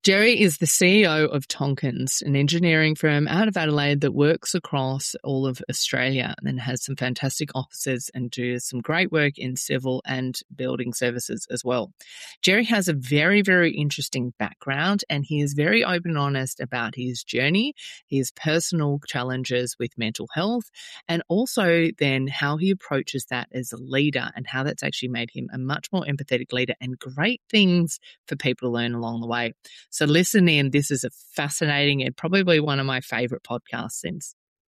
Jerry is the CEO of Tonkins, an engineering firm out of Adelaide that works across all of Australia and has some fantastic offices and does some great work in civil and building services as well. Jerry has a very, very interesting background, and he is very open and honest about his journey, his personal challenges with mental health, and also then how he approaches that as a leader and how that's actually made him a much more empathetic leader and great things for people to learn along the way. So listen in. This is a fascinating and probably one of my favourite podcasts since.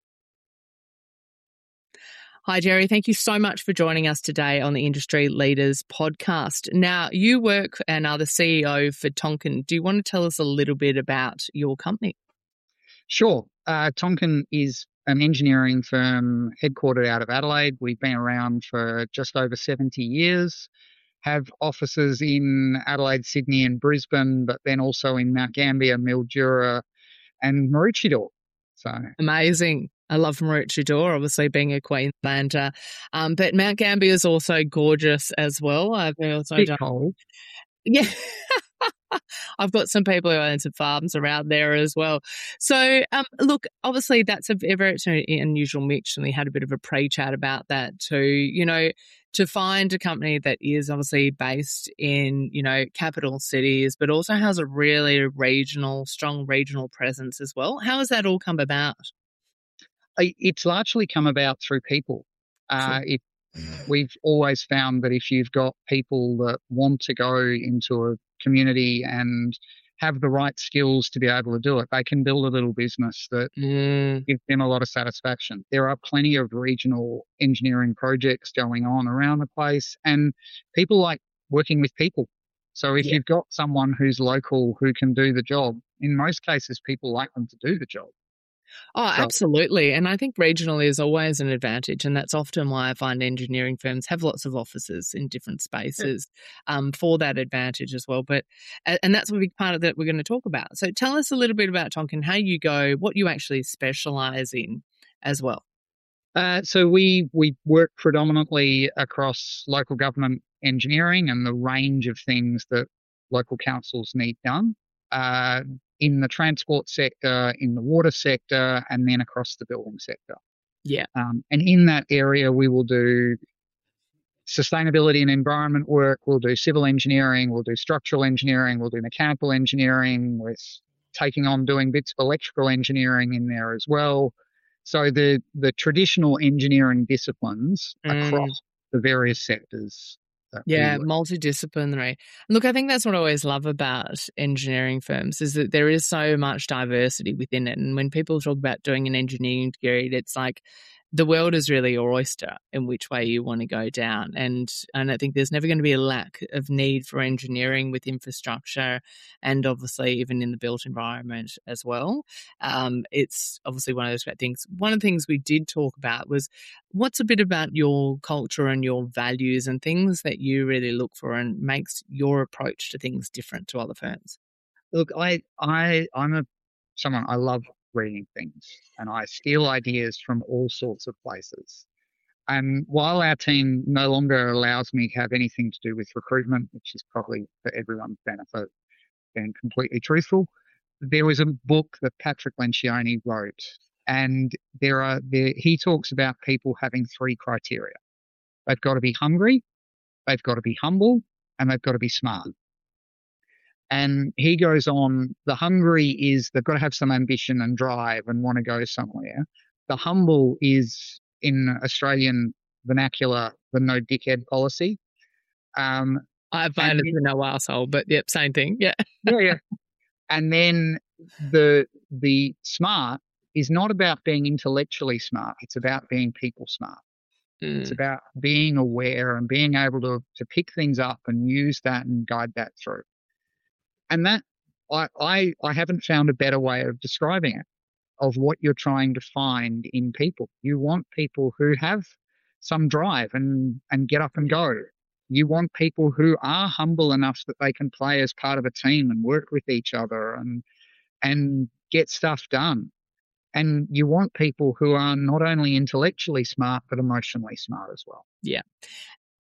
Hi, Jerry. Thank you so much for joining us today on the Industry Leaders podcast. Now, you work and are the CEO for Tonkin. Do you want to tell us a little bit about your company? Sure. Tonkin is an engineering firm headquartered out of Adelaide. We've been around for just over 70 years. Have offices in Adelaide, Sydney and Brisbane, but then also in Mount Gambier, Mildura and Maroochydore. So amazing. I love Maroochydore, obviously being a Queenslander. But Mount Gambier is also gorgeous as well. I've also bit cold. Yeah. I've got some people who own some farms around there as well. So, look, obviously that's a very unusual mix, and we had a bit of a pre-chat about that too. You know, to find a company that is obviously based in, capital cities, but also has a really strong regional presence as well. How has that all come about? It's largely come about through people. We've always found that if you've got people that want to go into a community and have the right skills to be able to do it, they can build a little business that gives them a lot of satisfaction. There are plenty of regional engineering projects going on around the place, and people like working with people. So if you've got someone who's local who can do the job, in most cases people like them to do the job. Oh, absolutely. And I think regional is always an advantage. And that's often why I find engineering firms have lots of offices in different spaces for that advantage as well. And that's a big part of that we're going to talk about. So tell us a little bit about Tonkin, how you go, what you actually specialise in as well. So we work predominantly across local government engineering and the range of things that local councils need done. In the transport sector, in the water sector, and then across the building sector. Yeah. And in that area, we will do sustainability and environment work. We'll do civil engineering. We'll do structural engineering. We'll do mechanical engineering. We're taking on doing bits of electrical engineering in there as well. So the traditional engineering disciplines across the various sectors. Yeah, multidisciplinary. Look, I think that's what I always love about engineering firms is that there is so much diversity within it. And when people talk about doing an engineering degree, it's like the world is really your oyster in which way you want to go down. And I think there's never going to be a lack of need for engineering with infrastructure and obviously even in the built environment as well. It's obviously one of those great things. One of the things we did talk about was what's a bit about your culture and your values and things that you really look for and makes your approach to things different to other firms. Look, I'm someone, I love reading things and I steal ideas from all sorts of places. And while our team no longer allows me to have anything to do with recruitment, which is probably for everyone's benefit, being completely truthful, there was a book that Patrick Lencioni wrote, and he talks about people having 3 criteria. They've got to be hungry, they've got to be humble, and they've got to be smart. And he goes on, the hungry is they've got to have some ambition and drive and want to go somewhere. The humble is, in Australian vernacular, the no dickhead policy. I've found it no asshole, but yep, same thing. Yeah. Yeah. And then the smart is not about being intellectually smart. It's about being people smart. It's about being aware and being able to pick things up and use that and guide that through. And that I haven't found a better way of describing it, of what you're trying to find in people. You want people who have some drive and get up and go. You want people who are humble enough that they can play as part of a team and work with each other and get stuff done. And you want people who are not only intellectually smart, but emotionally smart as well. Yeah.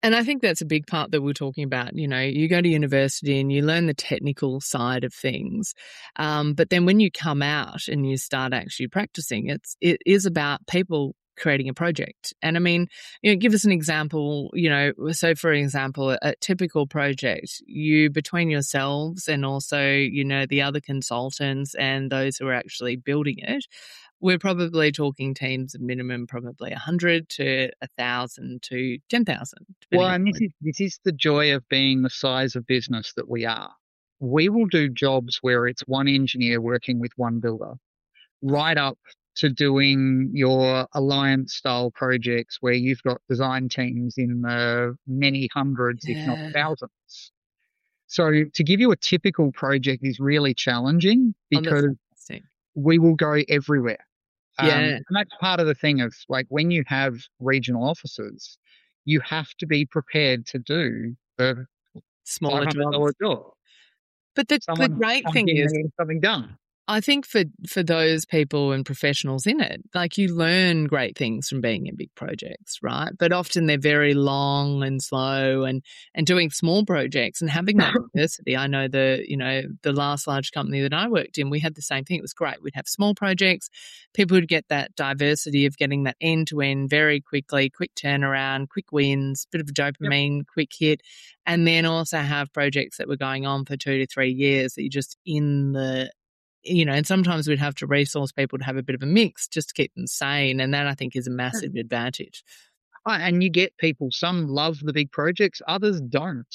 And I think that's a big part that we're talking about. You know, you go to university and you learn the technical side of things. But then when you come out and you start actually practicing, it is about people creating a project. And I mean, you know, give us an example, you know, so for example, a typical project, you between yourselves and also, you know, the other consultants and those who are actually building it, we're probably talking teams of minimum probably 100 to 1,000 to 10,000. Well, and this is the joy of being the size of business that we are. We will do jobs where it's one engineer working with one builder, right up to doing your alliance style projects where you've got design teams in the many hundreds, if not thousands. So to give you a typical project is really challenging because we will go everywhere. And that's part of the thing of like when you have regional offices, you have to be prepared to do the smaller $500 job. But the great thing is something done. I think for those people and professionals in it, like you learn great things from being in big projects, right? But often they're very long and slow and doing small projects and having that diversity. I know the last large company that I worked in, we had the same thing. It was great. We'd have small projects. People would get that diversity of getting that end to end very quickly, quick turnaround, quick wins, bit of a dopamine, quick hit. And then also have projects that were going on for 2 to 3 years that you're just in the, you know, and sometimes we'd have to resource people to have a bit of a mix just to keep them sane. And that I think is a massive advantage. And you get people, some love the big projects, others don't.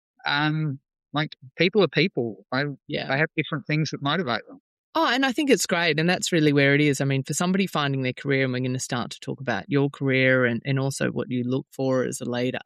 Like people are people. They have different things that motivate them. Oh, and I think it's great. And that's really where it is. I mean, for somebody finding their career, and we're going to start to talk about your career and also what you look for as a leader,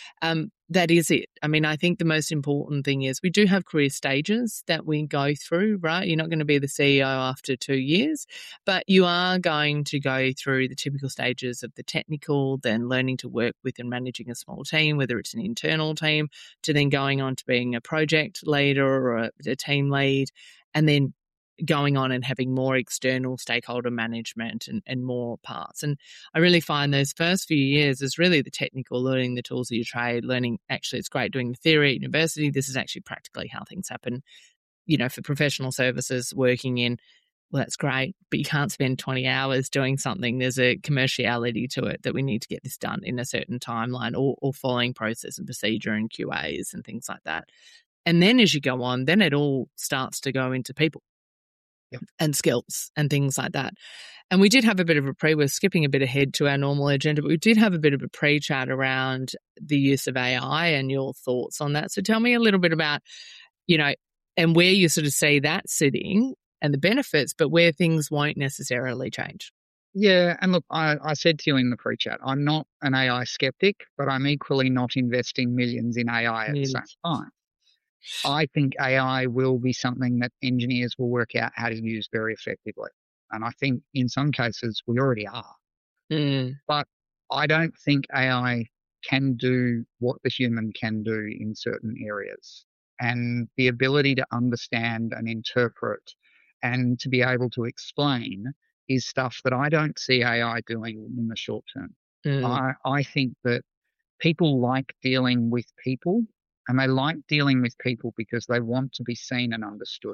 that is it. I mean, I think the most important thing is we do have career stages that we go through, right? You're not going to be the CEO after 2 years, but you are going to go through the typical stages of the technical, then learning to work with and managing a small team, whether it's an internal team, to then going on to being a project leader or a team lead, and then going on and having more external stakeholder management and more parts. And I really find those first few years is really the technical, learning the tools of your trade, learning actually it's great doing the theory at university. This is actually practically how things happen, you know, for professional services working in, well, that's great, but you can't spend 20 hours doing something. There's a commerciality to it that we need to get this done in a certain timeline or following process and procedure and QAs and things like that. And then as you go on, then it all starts to go into people. And skills and things like that. And we did have a bit of we're skipping a bit ahead to our normal agenda, but we did have a bit of a pre-chat around the use of AI and your thoughts on that. So tell me a little bit about, you know, and where you sort of see that sitting and the benefits, but where things won't necessarily change. Yeah, and look, I said to you in the pre-chat, I'm not an AI skeptic, but I'm equally not investing millions in AI at the same time. I think AI will be something that engineers will work out how to use very effectively. And I think in some cases we already are. But I don't think AI can do what the human can do in certain areas. And the ability to understand and interpret and to be able to explain is stuff that I don't see AI doing in the short term. I think that people like dealing with people. And they like dealing with people because they want to be seen and understood.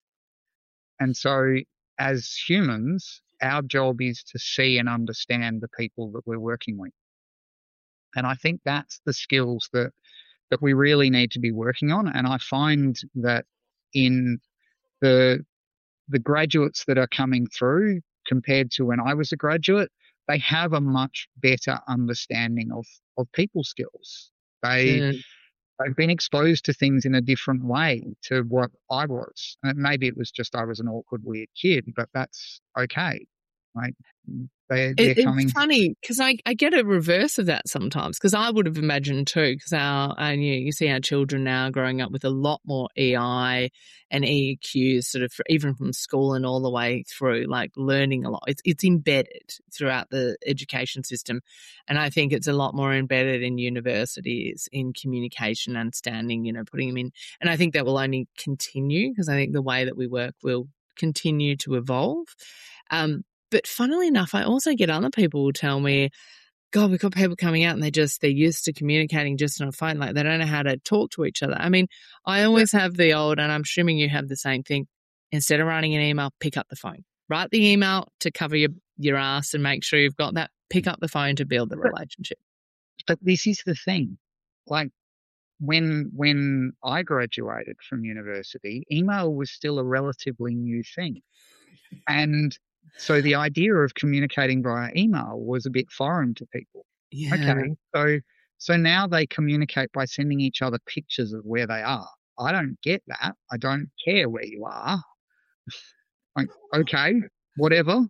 And so as humans, our job is to see and understand the people that we're working with. And I think that's the skills that we really need to be working on. And I find that in the graduates that are coming through compared to when I was a graduate, they have a much better understanding of people skills. I've been exposed to things in a different way to what I was. And maybe it was just I was an awkward, weird kid, but that's okay. Like it's funny because I get a reverse of that sometimes because I would have imagined too because you see our children now growing up with a lot more EI and EQs sort of even from school and all the way through, like learning a lot. It's embedded throughout the education system, and I think it's a lot more embedded in universities in communication, understanding, you know, putting them in, and I think that will only continue because I think the way that we work will continue to evolve. But funnily enough, I also get other people who tell me, God, we've got people coming out and they're used to communicating just on a phone. Like they don't know how to talk to each other. I mean, I Yeah. always have the old, and I'm assuming you have the same thing. Instead of writing an email, pick up the phone. Write the email to cover your ass and make sure you've got that. Pick up the phone to build the relationship. But this is the thing. Like when I graduated from university, email was still a relatively new thing. And so the idea of communicating via email was a bit foreign to people. Yeah. Okay. So now they communicate by sending each other pictures of where they are. I don't get that. I don't care where you are. Like, okay, whatever.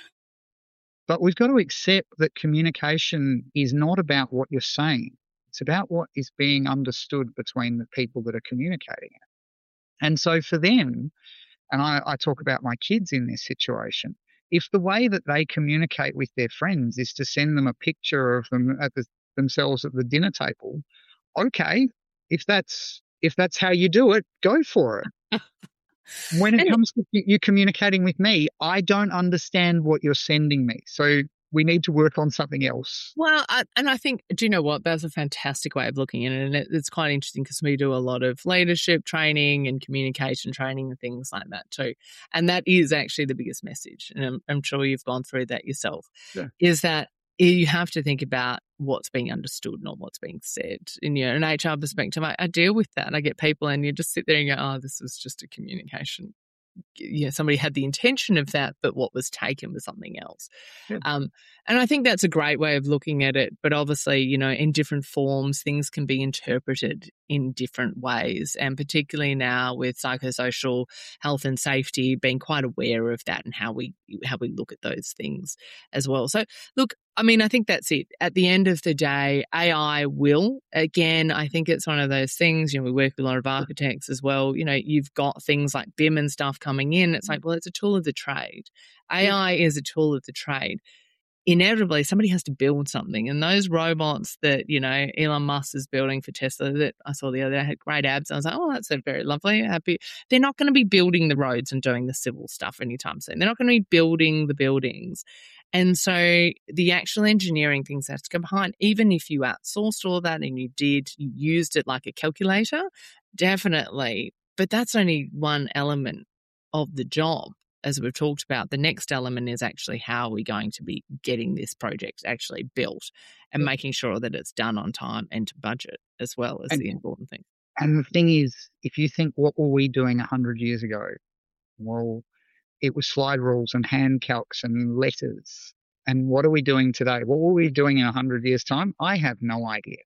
But we've got to accept that communication is not about what you're saying. It's about what is being understood between the people that are communicating it. And so for them, and I talk about my kids in this situation, if the way that they communicate with their friends is to send them a picture of them themselves at the dinner table, okay, if that's how you do it, go for it. When it comes to you communicating with me, I don't understand what you're sending me. So we need to work on something else. Well, I think, do you know what? That's a fantastic way of looking at it. And it's quite interesting because we do a lot of leadership training and communication training and things like that too. And that is actually the biggest message. And I'm sure you've gone through that yourself, is that you have to think about what's being understood, not what's being said. In an HR perspective, I deal with that. I get people and you just sit there and go, oh, this was just a communication. Somebody had the intention of that, but what was taken was something else. Yeah. And I think that's a great way of looking at it. But obviously, in different forms, things can be interpreted in different ways. And particularly now with psychosocial health and safety, being quite aware of that and how we look at those things as well. So, look, I mean, I think that's it. At the end of the day, AI will, again, I think it's one of those things, we work with a lot of architects as well. You've got things like BIM and stuff coming in. It's like, well, it's a tool of the trade. AI is a tool of the trade. Inevitably, somebody has to build something. And those robots that, Elon Musk is building for Tesla that I saw the other day had great abs. I was like, oh, that's very lovely. Happy. They're not going to be building the roads and doing the civil stuff anytime soon. They're not going to be building the buildings. And so the actual engineering things have to come behind. Even if you outsourced all that and you used it like a calculator, definitely. But that's only one element of the job. As we've talked about, the next element is actually how are we going to be getting this project actually built and making sure that it's done on time and to budget as well as the important thing. And the thing is, if you think what were we doing 100 years ago? Well, it was slide rules and hand calcs and letters. And what are we doing today? What were we doing in 100 years' time? I have no idea.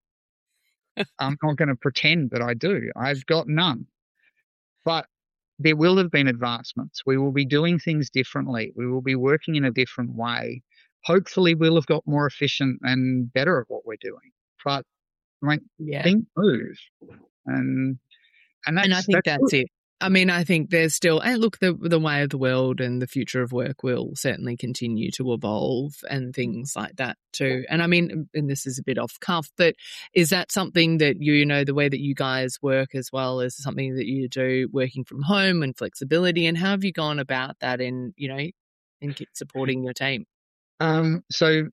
I'm not going to pretend that I do. I've got none. But there will have been advancements. We will be doing things differently. We will be working in a different way. Hopefully, we'll have got more efficient and better at what we're doing. But things move, and I think that's it. I mean, I think there's still, and look, the way of the world and the future of work will certainly continue to evolve and things like that too. And I mean, and this is a bit off cuff, but is that something that the way that you guys work as well is something that you do working from home and flexibility? And how have you gone about that in supporting your team? So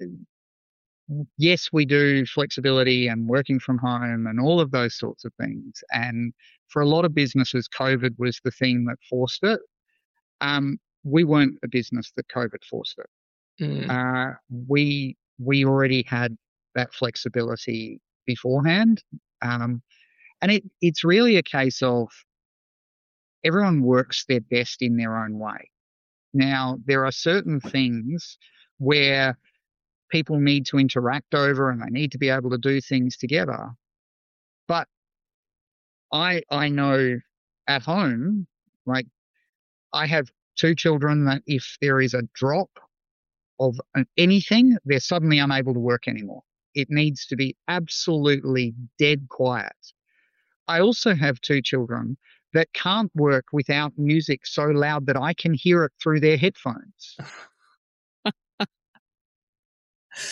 yes, we do flexibility and working from home and all of those sorts of things. And for a lot of businesses, COVID was the thing that forced it. We weren't a business that COVID forced it. We already had that flexibility beforehand. And it's really a case of everyone works their best in their own way. Now, there are certain things where people need to interact over and they need to be able to do things together. But I know at home, like I have 2 children that if there is a drop of anything, they're suddenly unable to work anymore. It needs to be absolutely dead quiet. I also have 2 children that can't work without music so loud that I can hear it through their headphones.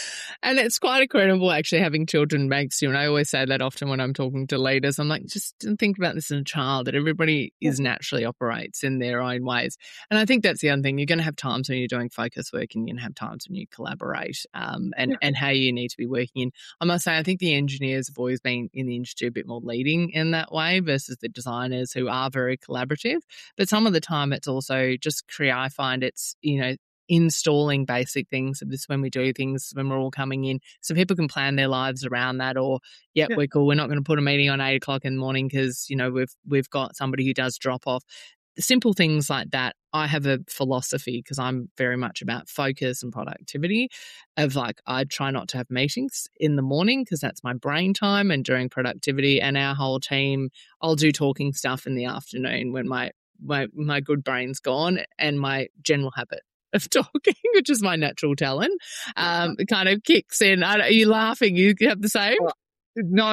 And it's quite incredible actually having children makes you, and I always say that often when I'm talking to leaders, I'm like, just think about this as a child, that everybody is naturally operates in their own ways. And I think that's the other thing. You're going to have times when you're doing focus work and you're going to have times when you collaborate and how you need to be working in. I must say, I think the engineers have always been in the industry a bit more leading in that way versus the designers who are very collaborative. But some of the time it's also just I find it's, installing basic things. So this is when we do things, when we're all coming in, so people can plan their lives around that. Or, we're cool. We're not going to put a meeting on 8:00 in the morning because we've got somebody who does drop off. Simple things like that. I have a philosophy because I'm very much about focus and productivity. Of like, I try not to have meetings in the morning because that's my brain time, and during productivity and our whole team, I'll do talking stuff in the afternoon when my good brain's gone and my general habit of talking, which is my natural talent, it kind of kicks in. Are you laughing? You have the same? No.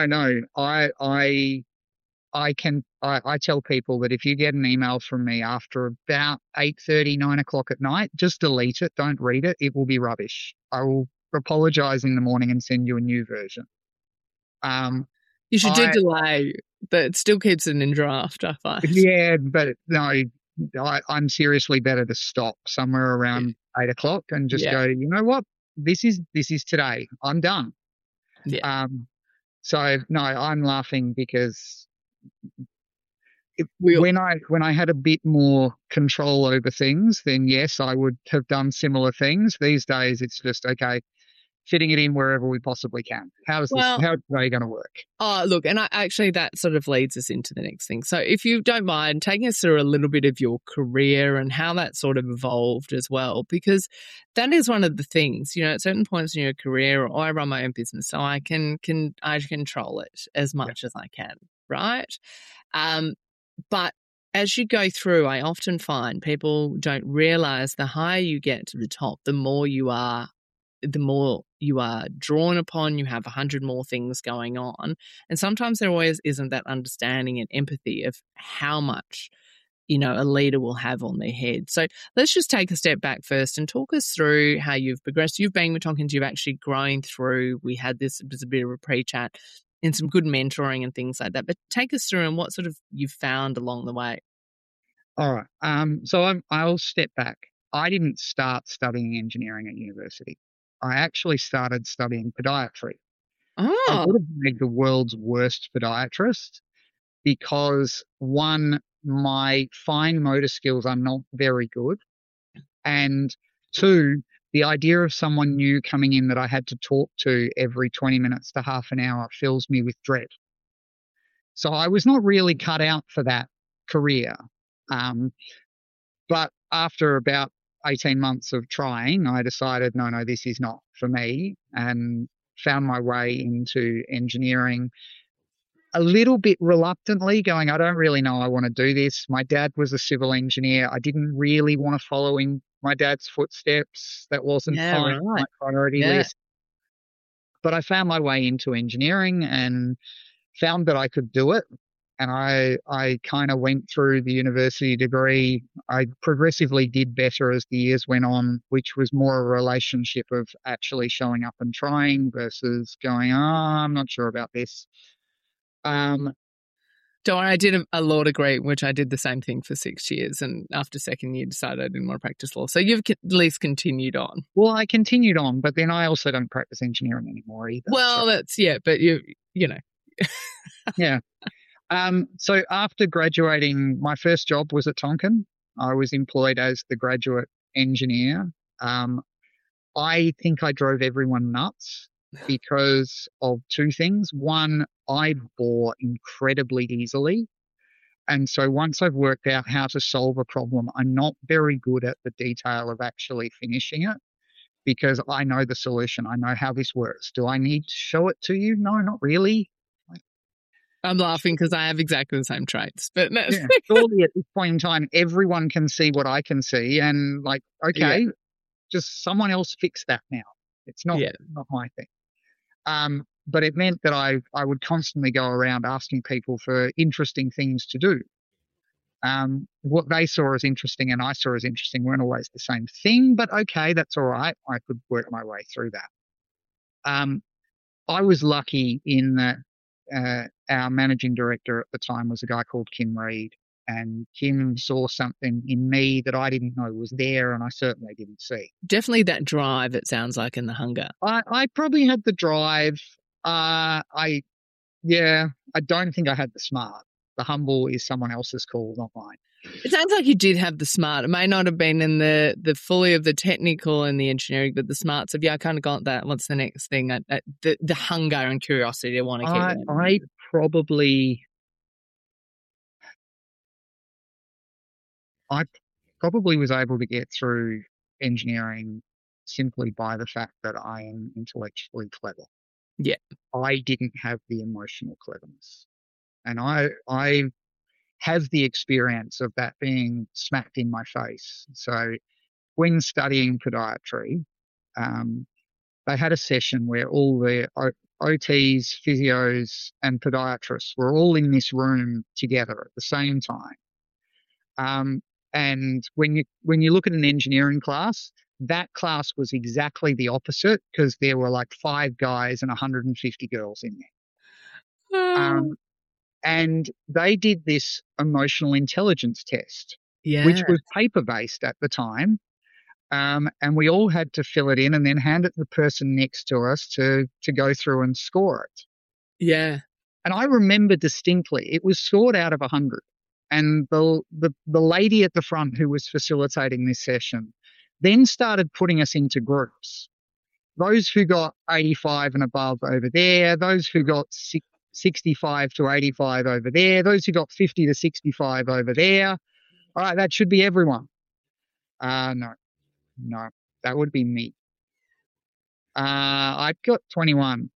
I tell people that if you get an email from me after about 8:30, 9:00 at night, just delete it. Don't read it. It will be rubbish. I will apologize in the morning and send you a new version. You should do delay, but it still keeps it in draft, I find. Yeah, but no, I'm seriously better to stop somewhere around 8:00 and just go, you know what? This is today. I'm done. Yeah. So no, I'm laughing because when I had a bit more control over things, then yes, I would have done similar things. These days, it's just okay, fitting it in wherever we possibly can. How's today going to work? Oh, look, and actually that sort of leads us into the next thing. So if you don't mind taking us through a little bit of your career and how that sort of evolved as well, because that is one of the things, at certain points in your career, I run my own business, so I can I control it as much as I can, right? But as you go through, I often find people don't realize the higher you get to the top, the more you are drawn upon. You have 100 more things going on. And sometimes there always isn't that understanding and empathy of how much, a leader will have on their head. So let's just take a step back first and talk us through how you've progressed. You've been with Tonkins, you've actually grown through. We had this as a bit of a pre-chat and some good mentoring and things like that. But take us through and what sort of you've found along the way. All right. So I'll step back. I didn't start studying engineering at university. I actually started studying podiatry. I would have made the world's worst podiatrist because, one, my fine motor skills are not very good. And two, the idea of someone new coming in that I had to talk to every 20 minutes to half an hour fills me with dread. So I was not really cut out for that career. But after about 18 months of trying, I decided, no, this is not for me, and found my way into engineering a little bit reluctantly, going, I don't really know I want to do this. My dad was a civil engineer. I didn't really want to follow in my dad's footsteps. That wasn't my priority list. But I found my way into engineering and found that I could do it. And I kind of went through the university degree. I progressively did better as the years went on, which was more a relationship of actually showing up and trying versus going, I'm not sure about this. Don't worry, I did a law degree, which I did the same thing for 6 years. And after second year, decided I didn't want to practice law. So you've at least continued on. Well, I continued on, but then I also don't practice engineering anymore either. Well, but you know. Yeah. So after graduating, my first job was at Tonkin. I was employed as the graduate engineer. I think I drove everyone nuts because of two things. One, I bore incredibly easily. And so once I've worked out how to solve a problem, I'm not very good at the detail of actually finishing it because I know the solution. I know how this works. Do I need to show it to you? No, not really. I'm laughing because I have exactly the same traits. But no. Yeah, surely at this point in time, everyone can see what I can see. And just someone else fix that now. It's not my thing. But it meant that I would constantly go around asking people for interesting things to do. What they saw as interesting and I saw as interesting weren't always the same thing, but okay, that's all right. I could work my way through that. I was lucky in that our managing director at the time was a guy called Kim Reed, and Kim saw something in me that I didn't know was there, and I certainly didn't see. Definitely that drive, it sounds like, and the hunger. I probably had the drive. I don't think I had the smart. The humble is someone else's call, not mine. It sounds like you did have the smart. It may not have been in the fully of the technical and the engineering, but the smarts of, I kind of got that. What's the next thing? The hunger and curiosity to want to keep learning. I probably was able to get through engineering simply by the fact that I am intellectually clever. Yeah. I didn't have the emotional cleverness. And I have the experience of that being smacked in my face. So when studying podiatry, they had a session where all the OTs, physios, and podiatrists were all in this room together at the same time. And when you look at an engineering class, that class was exactly the opposite, because there were like 5 guys and 150 girls in there. And they did this emotional intelligence test, which was paper-based at the time. And we all had to fill it in and then hand it to the person next to us to go through and score it. Yeah. And I remember distinctly, it was scored out of 100. And the lady at the front who was facilitating this session then started putting us into groups. Those who got 85 and above over there, those who got 65 to 85 over there, those who got 50 to 65 over there. All right, that should be everyone. No, that would be me. I got 21.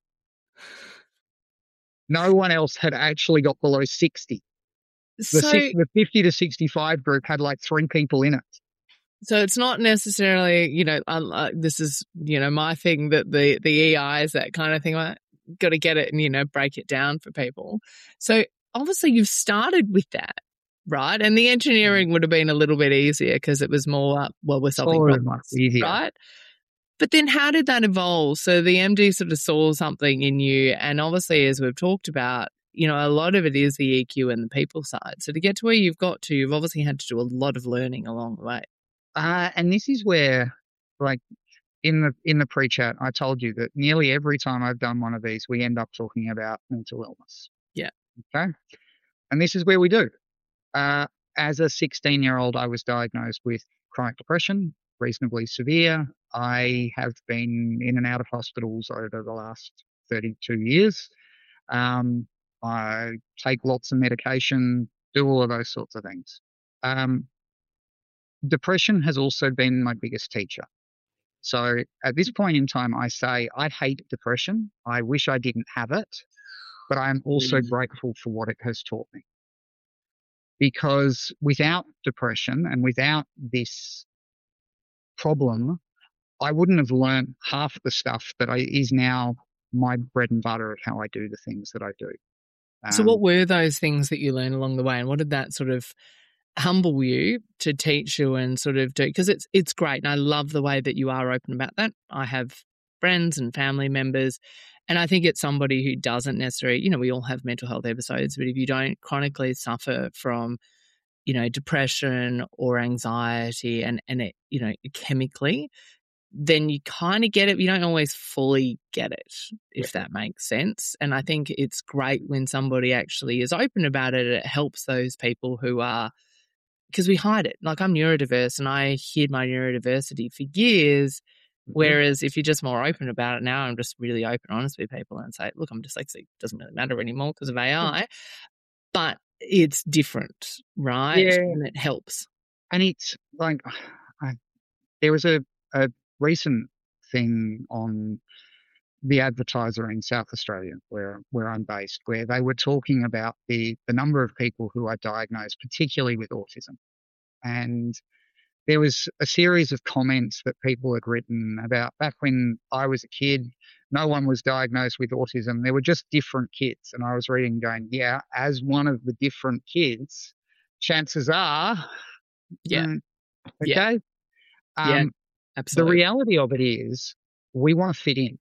No one else had actually got below 60. The 50 to 65 group had like 3 people in it. So it's not necessarily, this is, my thing, that the EIs, that kind of thing, like, got to get it and, break it down for people. So obviously you've started with that, right? And the engineering would have been a little bit easier because it was more, we're solving problems, easier, right? But then how did that evolve? So the MD sort of saw something in you, and obviously, as we've talked about, a lot of it is the EQ and the people side. So to get to where you've got to, you've obviously had to do a lot of learning along the way. And this is where, like, in the pre-chat, I told you that nearly every time I've done one of these, we end up talking about mental illness. Yeah. Okay. And this is where we do. As a 16-year-old, I was diagnosed with chronic depression, reasonably severe. I have been in and out of hospitals over the last 32 years. I take lots of medication, do all of those sorts of things. Depression has also been my biggest teacher. So at this point in time, I say I hate depression. I wish I didn't have it, but I'm also grateful for what it has taught me. Because without depression and without this problem, I wouldn't have learned half the stuff that is now my bread and butter of how I do the things that I do. So what were those things that you learned along the way, and what did that sort of humble you to teach you and sort of do? Because it's great, and I love the way that you are open about that. I have friends and family members, and I think it's somebody who doesn't necessarily, we all have mental health episodes, but if you don't chronically suffer from, depression or anxiety and it, chemically, then you kind of get it. You don't always fully get it, if that makes sense. And I think it's great when somebody actually is open about it. It helps those people who are, because we hide it. Like, I'm neurodiverse and I hid my neurodiversity for years. Whereas if you're just more open about it now, I'm just really open, honest with people and say, look, I'm dyslexic. Doesn't really matter anymore because of AI. But it's different, right? Yeah. And it helps. And it's like, there was a recent thing on The Advertiser in South Australia, where I'm based, where they were talking about the number of people who are diagnosed, particularly with autism. And there was a series of comments that people had written about back when I was a kid, no one was diagnosed with autism. There were just different kids. And I was reading going, yeah, as one of the different kids, chances are. Yeah. Okay. Yeah. Absolutely. The reality of it is we want to fit in.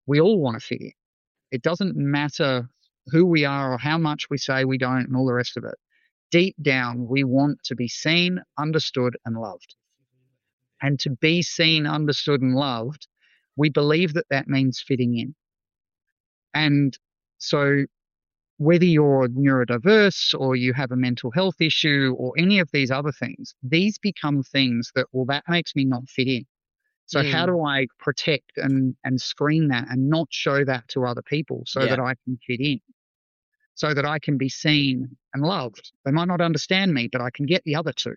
We all want to fit in. It doesn't matter who we are or how much we say we don't and all the rest of it. Deep down, we want to be seen, understood, and loved. And to be seen, understood, and loved, we believe that that means fitting in. And so whether you're neurodiverse or you have a mental health issue or any of these other things, these become things that, well, that makes me not fit in. So how do I protect and screen that and not show that to other people so that I can fit in, so that I can be seen and loved? They might not understand me, but I can get the other two.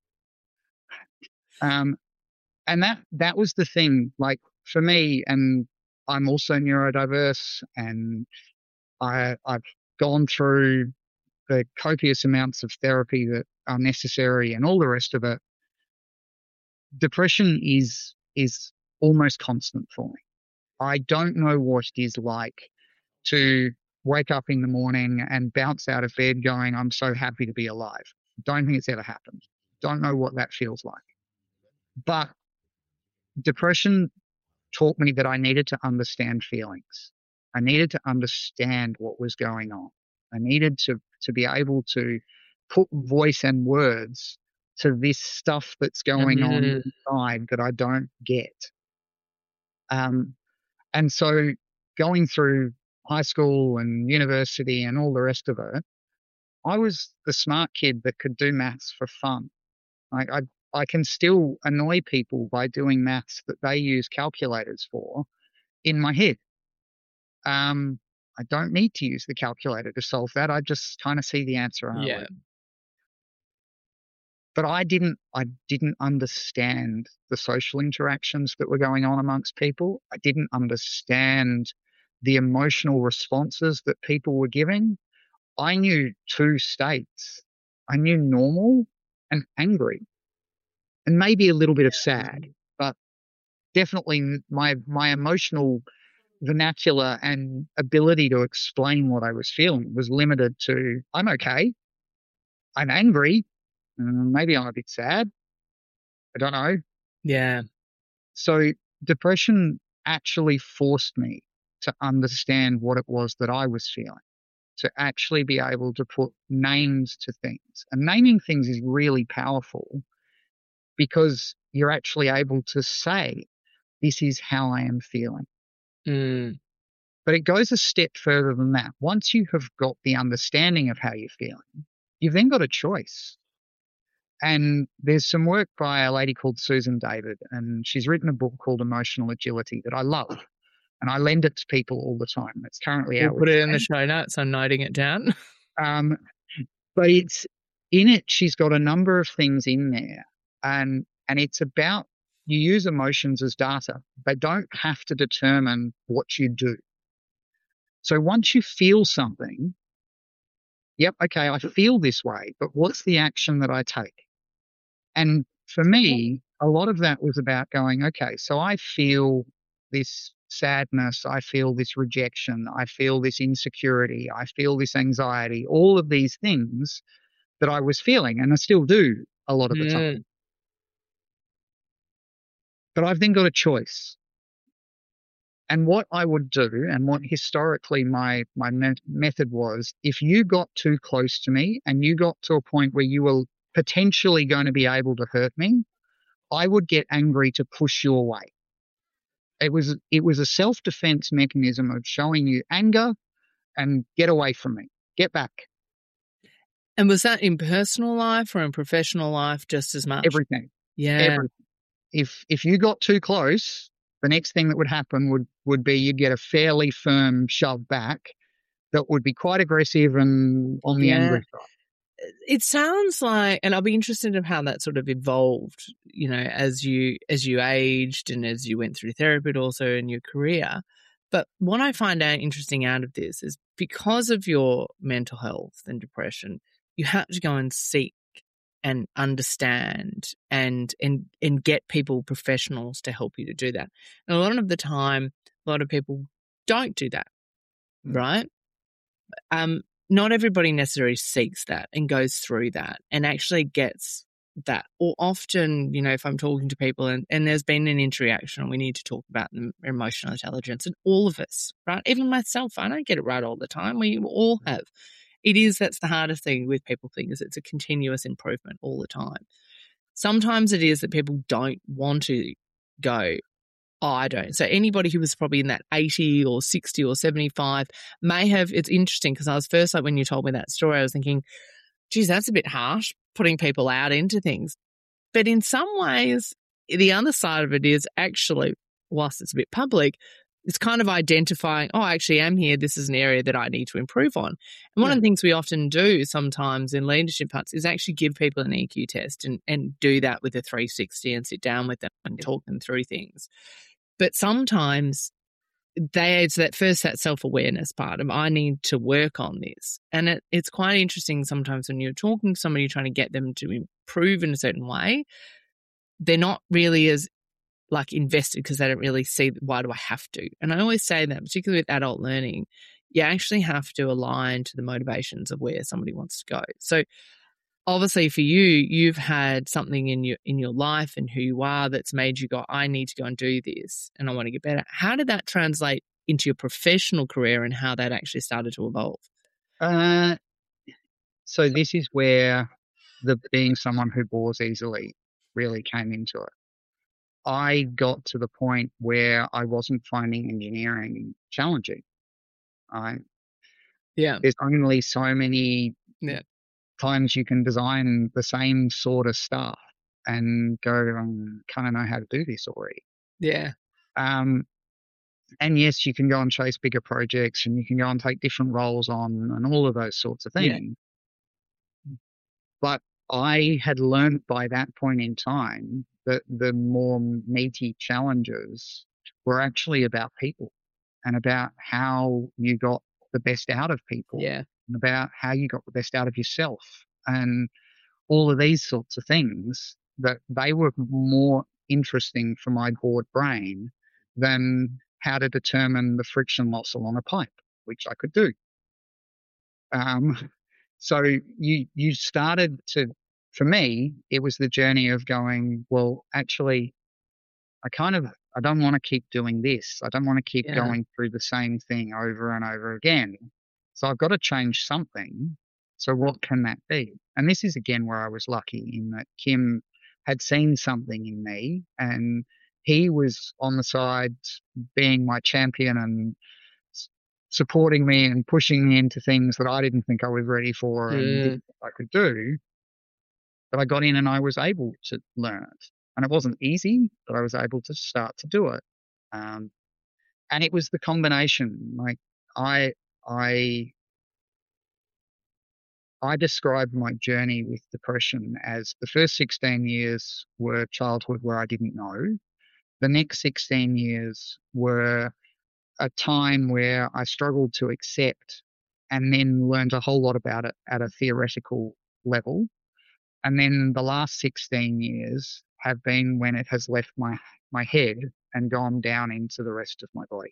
And that was the thing, like for me, and I'm also neurodiverse, and I've gone through the copious amounts of therapy that are necessary and all the rest of it. Depression is almost constant for me. I don't know what it is like to wake up in the morning and bounce out of bed going, I'm so happy to be alive. Don't think it's ever happened. Don't know what that feels like. But depression taught me that I needed to understand feelings. I needed to understand what was going on. I needed to be able to put voice and words to this stuff that's going on inside that I don't get. And so going through high school and university and all the rest of it, I was the smart kid that could do maths for fun. Like I can still annoy people by doing maths that they use calculators for in my head. I don't need to use the calculator to solve that. I just kind of see the answer. But I didn't understand the social interactions that were going on amongst people. I didn't understand the emotional responses that people were giving. I knew two states. I knew normal and angry, and maybe a little bit of sad, but definitely my emotional vernacular and ability to explain what I was feeling was limited to, I'm okay, I'm angry, maybe I'm a bit sad, I don't know. Yeah. So depression actually forced me to understand what it was that I was feeling, to actually be able to put names to things. And naming things is really powerful because you're actually able to say, this is how I am feeling. But it goes a step further than that. Once you have got the understanding of how you're feeling, you've then got a choice. And there's some work by a lady called Susan David, and she's written a book called Emotional Agility that I love. And I lend it to people all the time. It's currently out. We'll put it in the show notes. I'm noting it down. But it's in it, she's got a number of things in there. And it's about, you use emotions as data. They don't have to determine what you do. So once you feel something, yep, okay, I feel this way, but what's the action that I take? And for me, a lot of that was about going, okay, so I feel this sadness, I feel this rejection, I feel this insecurity, I feel this anxiety, all of these things that I was feeling, and I still do a lot of the time. But I've then got a choice. And what I would do, and what historically my method was, if you got too close to me and you got to a point where you were potentially going to be able to hurt me, I would get angry to push you away. It was a self-defense mechanism of showing you anger and get away from me, get back. And was that in personal life or in professional life just as much? Everything. Yeah. Everything. If you got too close, the next thing that would happen would be you'd get a fairly firm shove back that would be quite aggressive and on the angry side. It sounds like, and I'll be interested in how that sort of evolved, as you aged and as you went through therapy, but also in your career. But what I find out interesting out of this is because of your mental health and depression, you had to go and seek and understand and get people, professionals, to help you to do that. And a lot of the time, a lot of people don't do that, right? Not everybody necessarily seeks that and goes through that and actually gets that. Or often, if I'm talking to people and there's been an interaction and we need to talk about emotional intelligence, and all of us, right? Even myself, I don't get it right all the time. We all have. That's the hardest thing with people things. It's a continuous improvement all the time. Sometimes it is that people don't want to go, oh, I don't. So anybody who was probably in that 80 or 60 or 75 may have, it's interesting because I was first, like when you told me that story, I was thinking, geez, that's a bit harsh, putting people out into things. But in some ways, the other side of it is actually, whilst it's a bit public, it's kind of identifying, oh, I actually am here. This is an area that I need to improve on. And one of the things we often do sometimes in leadership parts is actually give people an EQ test and do that with a 360 and sit down with them and talk them through things. But sometimes it's that self-awareness part of, I need to work on this. And it's quite interesting sometimes when you're talking to somebody, trying to get them to improve in a certain way, they're not really as invested because they don't really see, why do I have to? And I always say that, particularly with adult learning, you actually have to align to the motivations of where somebody wants to go. So obviously for you, you've had something in your life and who you are that's made you go, I need to go and do this and I want to get better. How did that translate into your professional career and how that actually started to evolve? So this is where the being someone who bores easily really came into it. I got to the point where I wasn't finding engineering challenging. There's only so many times you can design the same sort of stuff and go, kind of know how to do this already. Yeah. And yes, you can go and chase bigger projects and you can go and take different roles on and all of those sorts of things. Yeah. But I had learned by that point in time that the more meaty challenges were actually about people and about how you got the best out of people. Yeah. And about how you got the best out of yourself and all of these sorts of things, that they were more interesting for my bored brain than how to determine the friction loss along a pipe, which I could do. So you started to, for me, it was the journey of going, well, actually, I don't want to keep doing this. I don't want to keep going through the same thing over and over again. So I've got to change something. So what can that be? And this is again where I was lucky in that Kim had seen something in me and he was on the side being my champion and supporting me and pushing me into things that I didn't think I was ready for and I could do. But I got in and I was able to learn it. And it wasn't easy, but I was able to start to do it. And it was the combination. Like I described my journey with depression as the first 16 years were childhood where I didn't know. The next 16 years were a time where I struggled to accept and then learned a whole lot about it at a theoretical level. And then the last 16 years have been when it has left my head and gone down into the rest of my body.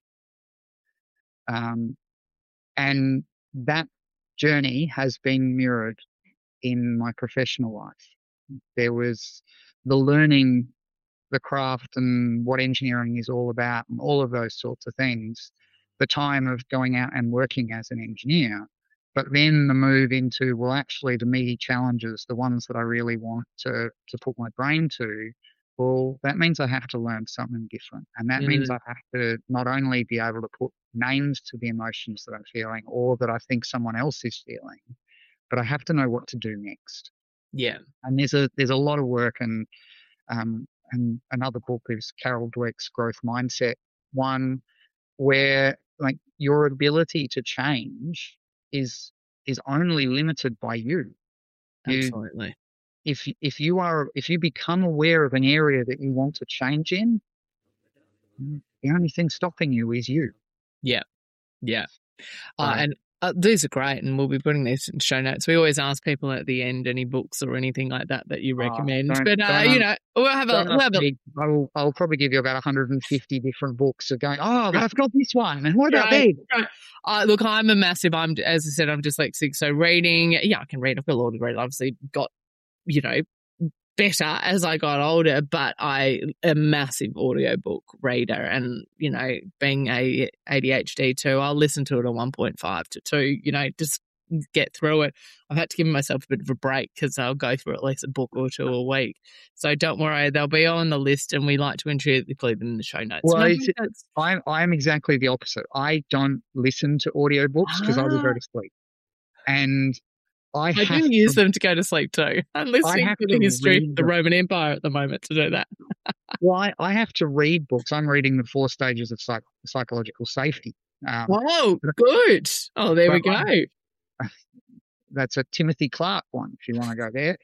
And that journey has been mirrored in my professional life. There was the learning the craft and what engineering is all about and all of those sorts of things, the time of going out and working as an engineer, but then the move into, well, actually the meaty challenges, the ones that I really want to put my brain to, well, that means I have to learn something different. And that means I have to not only be able to put names to the emotions that I'm feeling or that I think someone else is feeling, but I have to know what to do next. Yeah. And there's a lot of work and another book is Carol Dweck's Growth Mindset one, where like your ability to change is only limited by you. Absolutely. If you become aware of an area that you want to change in, the only thing stopping you is you. Yeah. Yeah. And these are great, and we'll be putting these in show notes. We always ask people at the end any books or anything like that you recommend. I'll probably give you about 150 different books of going, I've got this one, and what about these? Look, as I said, I'm dyslexic, so reading, I can read. I've got a law degree, obviously got, better as I got older, but I am a massive audiobook reader, and being a ADHD too, I'll listen to it on 1.5 to 2, just get through it. I've had to give myself a bit of a break because I'll go through at least a book or two a week. So don't worry, they'll be on the list, and we like to include them in the show notes. Well, I'm exactly the opposite. I don't listen to audiobooks because I will go to sleep. And I do use them to go to sleep too. I'm listening to the history of the Roman Empire at the moment to do that. Well, I have to read books. I'm reading the 4 stages of psychological safety. Good. Oh, there we go. That's a Timothy Clark one, if you want to go there.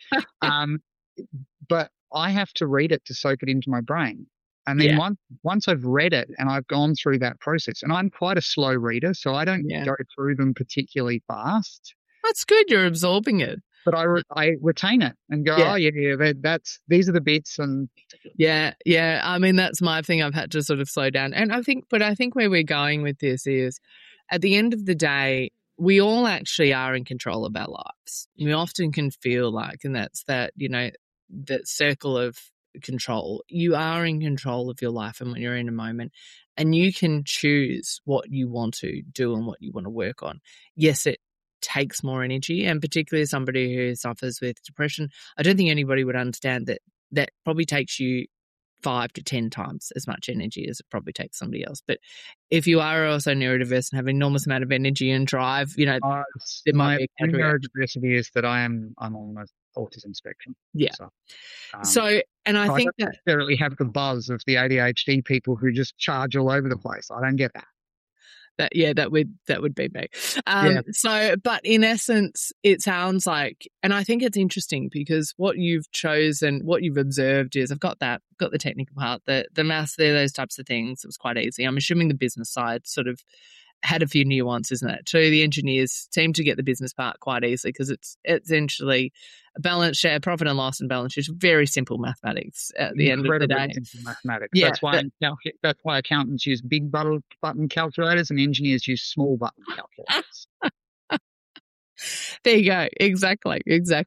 But I have to read it to soak it into my brain. And then once I've read it and I've gone through that process, and I'm quite a slow reader, so I don't go through them particularly fast. That's good. You're absorbing it. But I retain it and go, these are the bits. And yeah. I mean, that's my thing. I've had to sort of slow down. And I think where we're going with this is, at the end of the day, we all actually are in control of our lives. We often can feel like, and that's that, that circle of control. You are in control of your life and when you're in a moment, and you can choose what you want to do and what you want to work on. Yes, it takes more energy, and particularly as somebody who suffers with depression, I don't think anybody would understand that probably takes you 5 to 10 times as much energy as it probably takes somebody else. But if you are also neurodiverse and have an enormous amount of energy and drive, there might be a neurodiversity is that I'm on the autism spectrum. Yeah. So and I think don't necessarily have the buzz of the ADHD people who just charge all over the place. I don't get that. That would be me. So, but in essence, it sounds like, and I think it's interesting because what you've chosen, what you've observed is, I've got the technical part, the maths there, those types of things. It was quite easy. I'm assuming the business side sort of had a few nuances in it too. The engineers seem to get the business part quite easily because it's essentially a balance share, profit and loss, and balance sheet. Very simple mathematics at the end of the day. Simple mathematics. Yeah, that's why accountants use big button calculators and engineers use small button calculators. There you go. Exactly.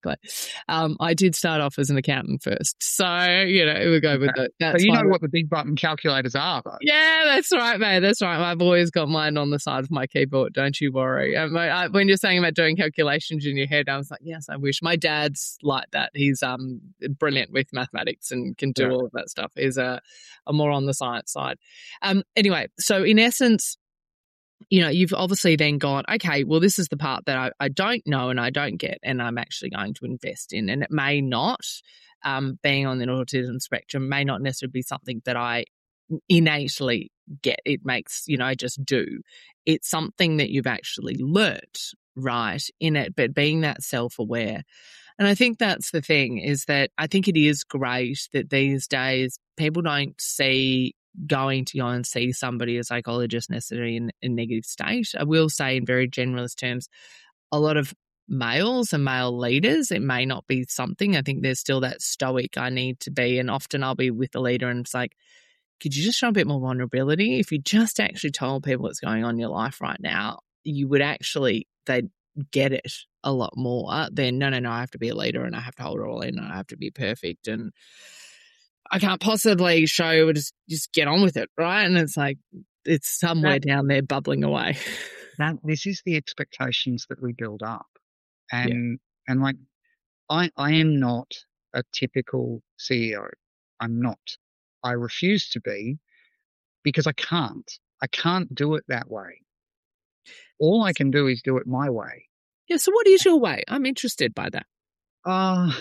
I did start off as an accountant first. So, we'll go with it. So you know what the big button calculators are, though. Yeah, that's right, mate. That's right. I've always got mine on the side of my keyboard. Don't you worry. When you're saying about doing calculations in your head, I was like, yes, I wish. My dad's like that. He's brilliant with mathematics and can do all of that stuff. He's a more on the science side. Anyway, so in essence, you've obviously then gone, okay, well, this is the part that I don't know and I don't get, and I'm actually going to invest in. And it may not, being on the autism spectrum, may not necessarily be something that I innately get. It makes, just do. It's something that you've actually learnt, right, in it, but being that self-aware. And I think that's the thing, is that I think it is great that these days people don't see going to go and see somebody, a psychologist, necessarily in a negative state. I will say, in very generalist terms, a lot of males and male leaders, it may not be something. I think there's still that stoic I need to be, and often I'll be with the leader and it's like, could you just show a bit more vulnerability? If you just actually told people what's going on in your life right now, you would actually, they'd get it a lot more than, no, I have to be a leader and I have to hold it all in and I have to be perfect and I can't possibly show, just get on with it, right? And it's like, it's somewhere down there bubbling away. This is the expectations that we build up. And like, I am not a typical CEO. I'm not. I refuse to be, because I can't do it that way. All I can do is do it my way. Yeah, so what is your way? I'm interested by that.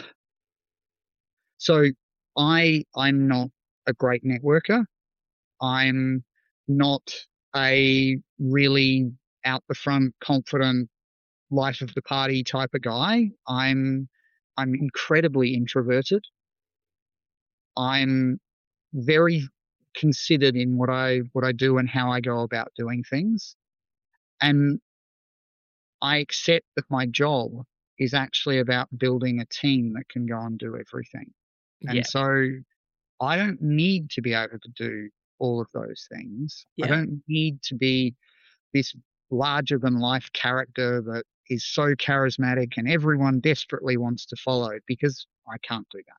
So I'm not a great networker. I'm not a really out the front, confident, life of the party type of guy. I'm incredibly introverted. I'm very considered in what I do and how I go about doing things. And I accept that my job is actually about building a team that can go and do everything. And so I don't need to be able to do all of those things. I don't need to be this larger than life character that is so charismatic and everyone desperately wants to follow, because I can't do that.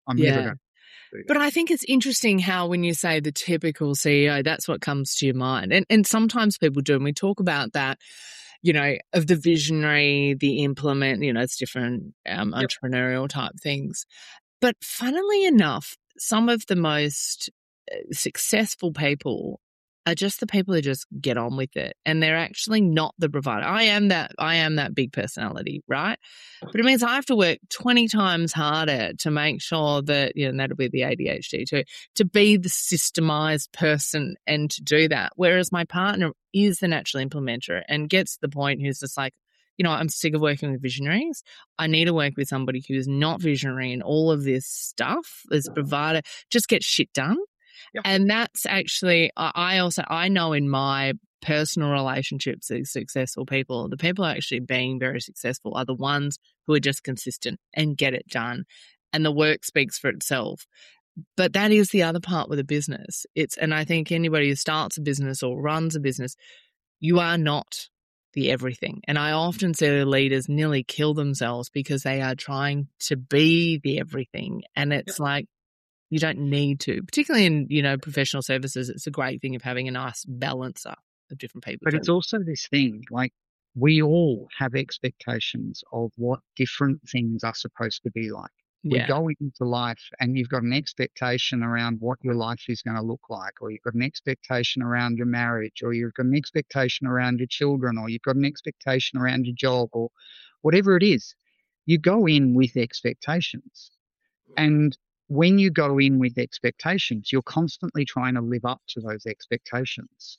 I'm never Yeah. going to do But that. I think it's interesting how when you say the typical CEO, that's what comes to your mind. And sometimes people do, and we talk about that, of the visionary, the implement, it's different Yep. entrepreneurial type things. But funnily enough, some of the most successful people are just the people who just get on with it, and they're actually not the provider. I am that big personality, right? But it means I have to work 20 times harder to make sure that, and that'll be the ADHD too, to be the systemized person and to do that. Whereas my partner is the natural implementer and gets to the point who's just like, I'm sick of working with visionaries. I need to work with somebody who is not visionary and all of this stuff, this provider, just get shit done. Yep. And that's actually, I know in my personal relationships with successful people, the people actually being very successful are the ones who are just consistent and get it done. And the work speaks for itself. But that is the other part with a business. And I think anybody who starts a business or runs a business, you are not the everything. And I often see leaders nearly kill themselves because they are trying to be the everything. And it's like, you don't need to, particularly in, professional services. It's a great thing of having a nice balancer of different people. But it's also this thing, like we all have expectations of what different things are supposed to be like. We Yeah. go into life and you've got an expectation around what your life is going to look like, or you've got an expectation around your marriage, or you've got an expectation around your children, or you've got an expectation around your job, or whatever it is. You go in with expectations. And when you go in with expectations, you're constantly trying to live up to those expectations.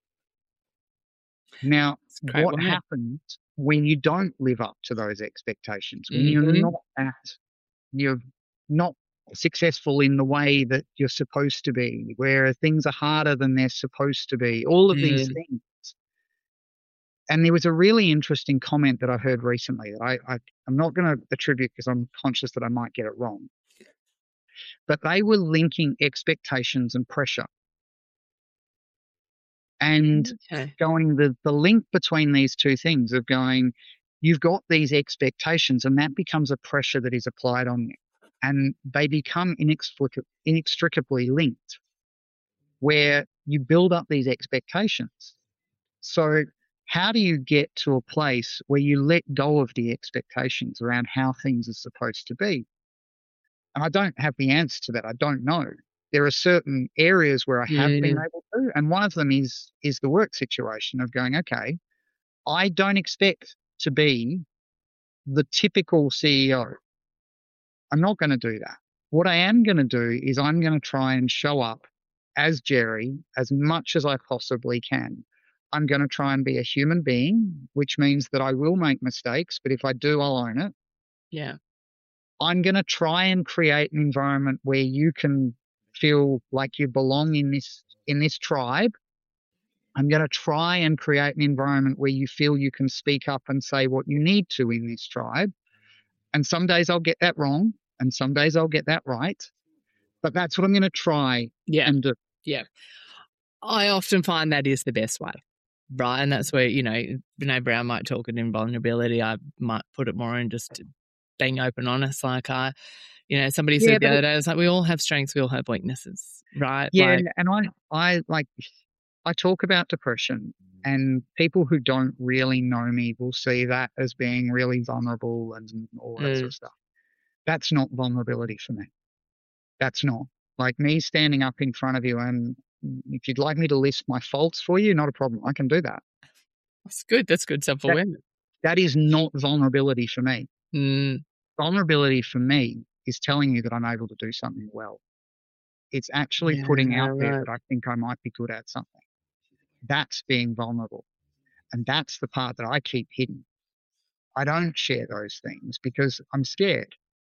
Now, what happens when you don't live up to those expectations? When you're not successful in the way that you're supposed to be, where things are harder than they're supposed to be, all of these things. And there was a really interesting comment that I heard recently that I'm not going to attribute because I'm conscious that I might get it wrong. But they were linking expectations and pressure. And going the link between these two things of going, you've got these expectations and that becomes a pressure that is applied on you. And they become inextricably linked where you build up these expectations. So how do you get to a place where you let go of the expectations around how things are supposed to be? And I don't have the answer to that. I don't know. There are certain areas where I have been able to, and one of them is the work situation of going, okay, I don't expect to be the typical CEO. I'm not going to do that. What I am going to do is I'm going to try and show up as Jerry as much as I possibly can. I'm going to try and be a human being, which means that I will make mistakes, but if I do, I'll own it. Yeah. I'm going to try and create an environment where you can feel like you belong in this tribe. I'm going to try and create an environment where you feel you can speak up and say what you need to in this tribe. And some days I'll get that wrong, and some days I'll get that right. But that's what I'm going to try and do. Yeah. I often find that is the best way, right? And that's where, Brene Brown might talk it in vulnerability. I might put it more in just being open, honest. Like somebody said the other day, it's like we all have strengths, we all have weaknesses, right? Yeah, and I talk about depression, and people who don't really know me will see that as being really vulnerable and all that sort of stuff. That's not vulnerability for me. That's not. Like me standing up in front of you, and if you'd like me to list my faults for you, not a problem. I can do that. That's good. That's good self-awareness. That is not vulnerability for me. Vulnerability for me is telling you that I'm able to do something well. It's actually putting out there that I think I might be good at something. That's being vulnerable. And that's the part that I keep hidden. I don't share those things because I'm scared.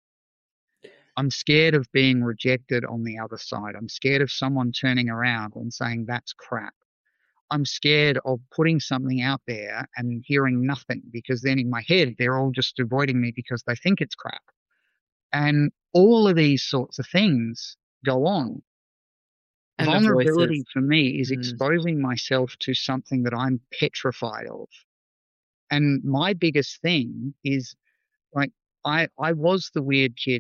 I'm scared of being rejected on the other side. I'm scared of someone turning around and saying that's crap. I'm scared of putting something out there and hearing nothing because then in my head, they're all just avoiding me because they think it's crap. And all of these sorts of things go on. And vulnerability for me is exposing myself to something that I'm petrified of. And my biggest thing is like, I was the weird kid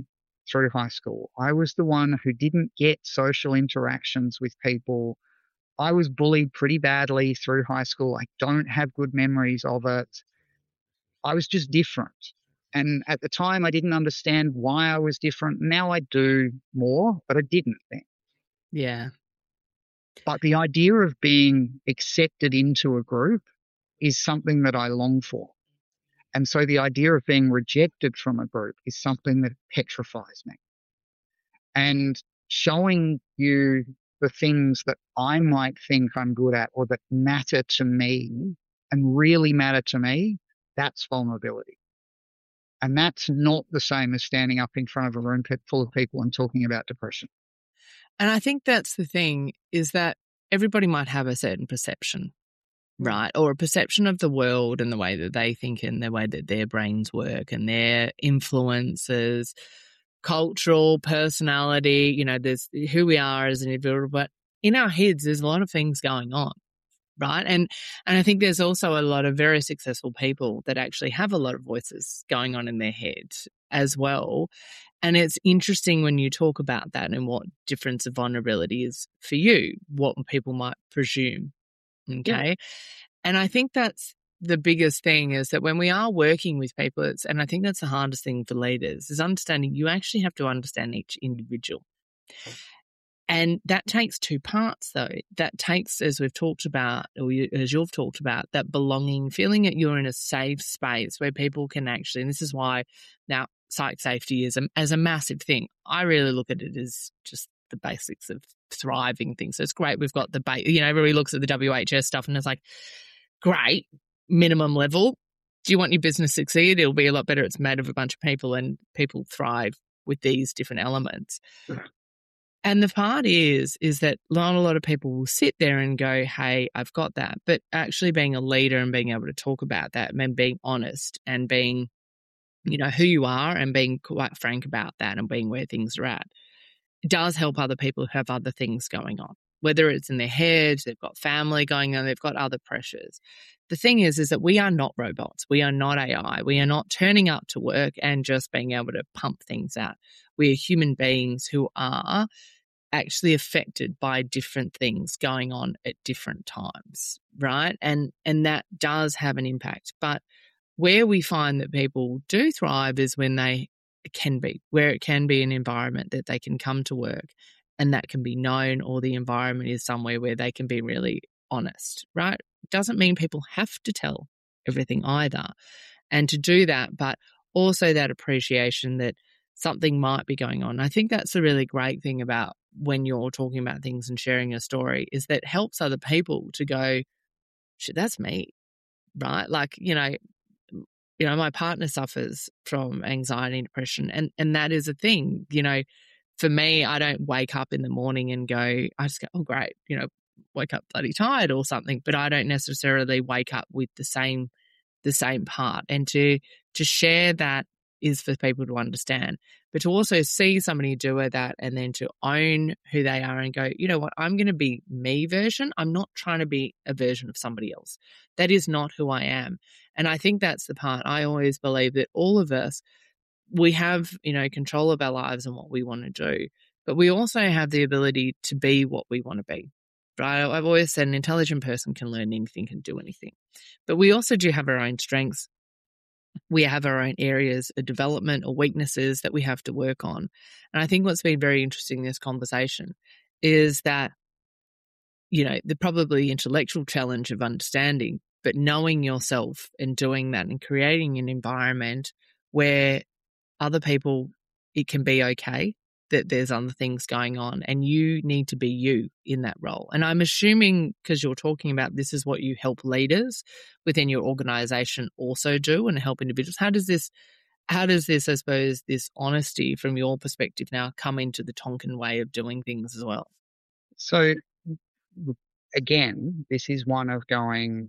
through high school. I was the one who didn't get social interactions with people. I was bullied pretty badly through high school. I don't have good memories of it. I was just different. And at the time, I didn't understand why I was different. Now I do more, but I didn't then. Yeah. But the idea of being accepted into a group is something that I long for. And so the idea of being rejected from a group is something that petrifies me. And showing you the things that I might think I'm good at or that matter to me and really matter to me, that's vulnerability. And that's not the same as standing up in front of a room full of people and talking about depression. And I think that's the thing, is that everybody might have a certain perception, right? Or a perception of the world and the way that they think and the way that their brains work and their influences, cultural, personality, there's who we are as an individual, but in our heads, there's a lot of things going on. Right. And I think there's also a lot of very successful people that actually have a lot of voices going on in their head as well. And it's interesting when you talk about that and what difference of vulnerability is for you, what people might presume. Okay. Yeah. And I think that's the biggest thing, is that when we are working with people, and I think that's the hardest thing for leaders, is understanding you actually have to understand each individual. And that takes two parts, though. That takes, as we've talked about, or as you've talked about, that belonging, feeling that you're in a safe space where people can actually, and this is why now psych safety is as a massive thing. I really look at it as just the basics of thriving things. So it's great. We've got everybody looks at the WHS stuff and it's like, great, minimum level. Do you want your business to succeed? It'll be a lot better. It's made of a bunch of people and people thrive with these different elements. Yeah. And the part is that not a lot of people will sit there and go, hey, I've got that. But actually being a leader and being able to talk about that and being honest and being, who you are and being quite frank about that and being where things are at, it does help other people who have other things going on, whether it's in their head, they've got family going on, they've got other pressures. The thing is that we are not robots. We are not AI. We are not turning up to work and just being able to pump things out. We are human beings who are actually affected by different things going on at different times, right? And that does have an impact. But where we find that people do thrive is when where it can be an environment that they can come to work and that can be known, or the environment is somewhere where they can be really honest, right? It doesn't mean people have to tell everything either. And to do that, but also that appreciation that something might be going on. I think that's a really great thing about when you're talking about things and sharing a story, is that helps other people to go, shit, that's me, right? Like, my partner suffers from anxiety and depression, and that is a thing. For me, I don't wake up in the morning and go, I just go, oh, great, wake up bloody tired or something, but I don't necessarily wake up with the same part. And to share that is for people to understand, but to also see somebody do that and then to own who they are and go, you know what, I'm going to be me version. I'm not trying to be a version of somebody else. That is not who I am. And I think that's the part. I always believe that all of us, we have, control of our lives and what we want to do, but we also have the ability to be what we want to be. Right? I've always said an intelligent person can learn anything, can do anything, but we also do have our own strengths. We have our own areas of development or weaknesses that we have to work on. And I think what's been very interesting in this conversation is that, the probably intellectual challenge of understanding, but knowing yourself and doing that and creating an environment where other people, it can be okay that there's other things going on and you need to be you in that role. And I'm assuming, because you're talking about this is what you help leaders within your organization also do and help individuals. How does this, I suppose, this honesty from your perspective now come into the Tonkin way of doing things as well? So again, this is one of going,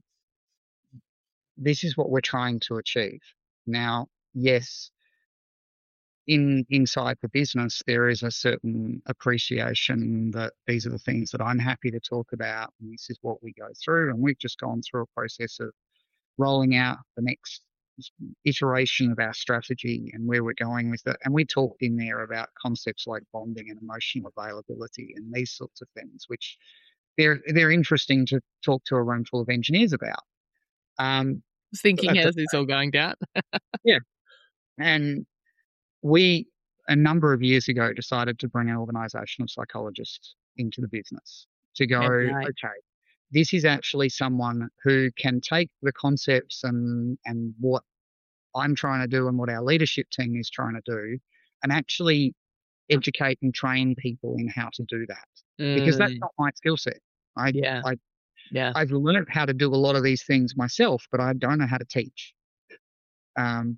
this is what we're trying to achieve. Now, yes, inside the business, there is a certain appreciation that these are the things that I'm happy to talk about, and this is what we go through. And we've just gone through a process of rolling out the next iteration of our strategy and where we're going with it. And we talked in there about concepts like bonding and emotional availability and these sorts of things, which they're interesting to talk to a room full of engineers about. Thinking, At the, how's this all going down? yeah, and we a number of years ago decided to bring an organizational psychologist into the business to go, Right. okay, this is actually someone who can take the concepts and what I'm trying to do and what our leadership team is trying to do and actually educate and train people in how to do that. Because that's Mm, not my skill set. I, yeah. I, Yeah. I've learned how to do a lot of these things myself, but I don't know how to teach. Um,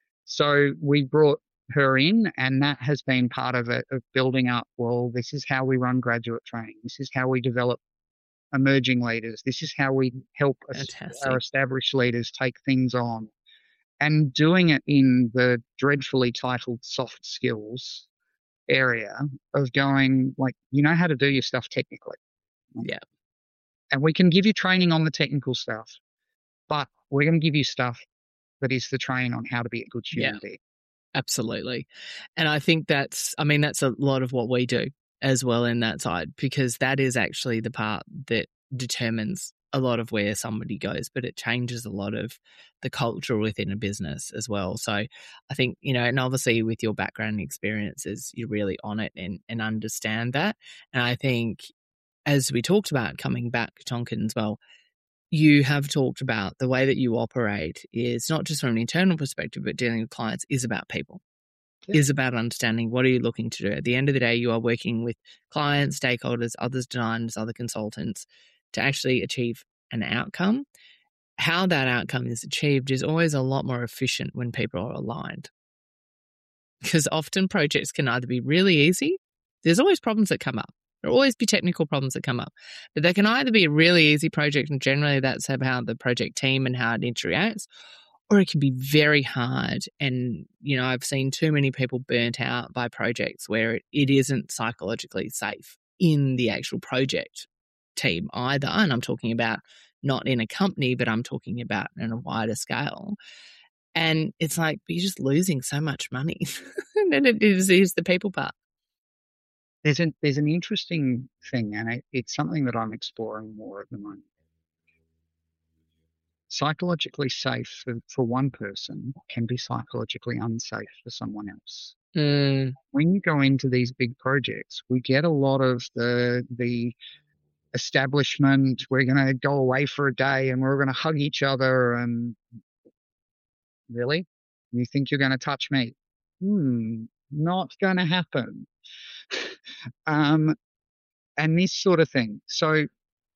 so we brought her in, and that has been part of it, of building up, well, this is how we run graduate training. This is how we develop emerging leaders. This is how we help us, our Fantastic. established leaders take things on. And doing it in the dreadfully titled soft skills area of going, like, you know how to do your stuff technically. Yeah. And we can give you training on the technical stuff, but we're going to give you stuff that is the training on how to be a good Yeah. human being. Absolutely. And I think that's a lot of what we do as well in that side, because that is actually the part that determines a lot of where somebody goes, but it changes a lot of the culture within a business as well. So I think, and obviously with your background and experiences, you're really on it and understand that. And I think as we talked about coming back, Tonkin, as well, you have talked about the way that you operate is not just from an internal perspective, but dealing with clients is about people, Yeah. is about understanding what are you looking to do. At the end of the day, you are working with clients, stakeholders, other designers, other consultants to actually achieve an outcome. How that outcome is achieved is always a lot more efficient when people are aligned. Because often projects can either be really easy, there's always problems that come up. There'll always be technical problems that come up. But they can either be a really easy project, and generally that's how the project team and how it interacts, or it can be very hard. And, I've seen too many people burnt out by projects where it isn't psychologically safe in the actual project team either. And I'm talking about not in a company, but I'm talking about on a wider scale. And it's like, you're just losing so much money. And then it is the people part. There's an interesting thing, and it's something that I'm exploring more at the moment. Psychologically safe for one person can be psychologically unsafe for someone else. Mm, When you go into these big projects, we get a lot of the establishment. We're going to go away for a day and we're going to hug each other. And really, you think you're going to touch me? Not going to happen. And this sort of thing. So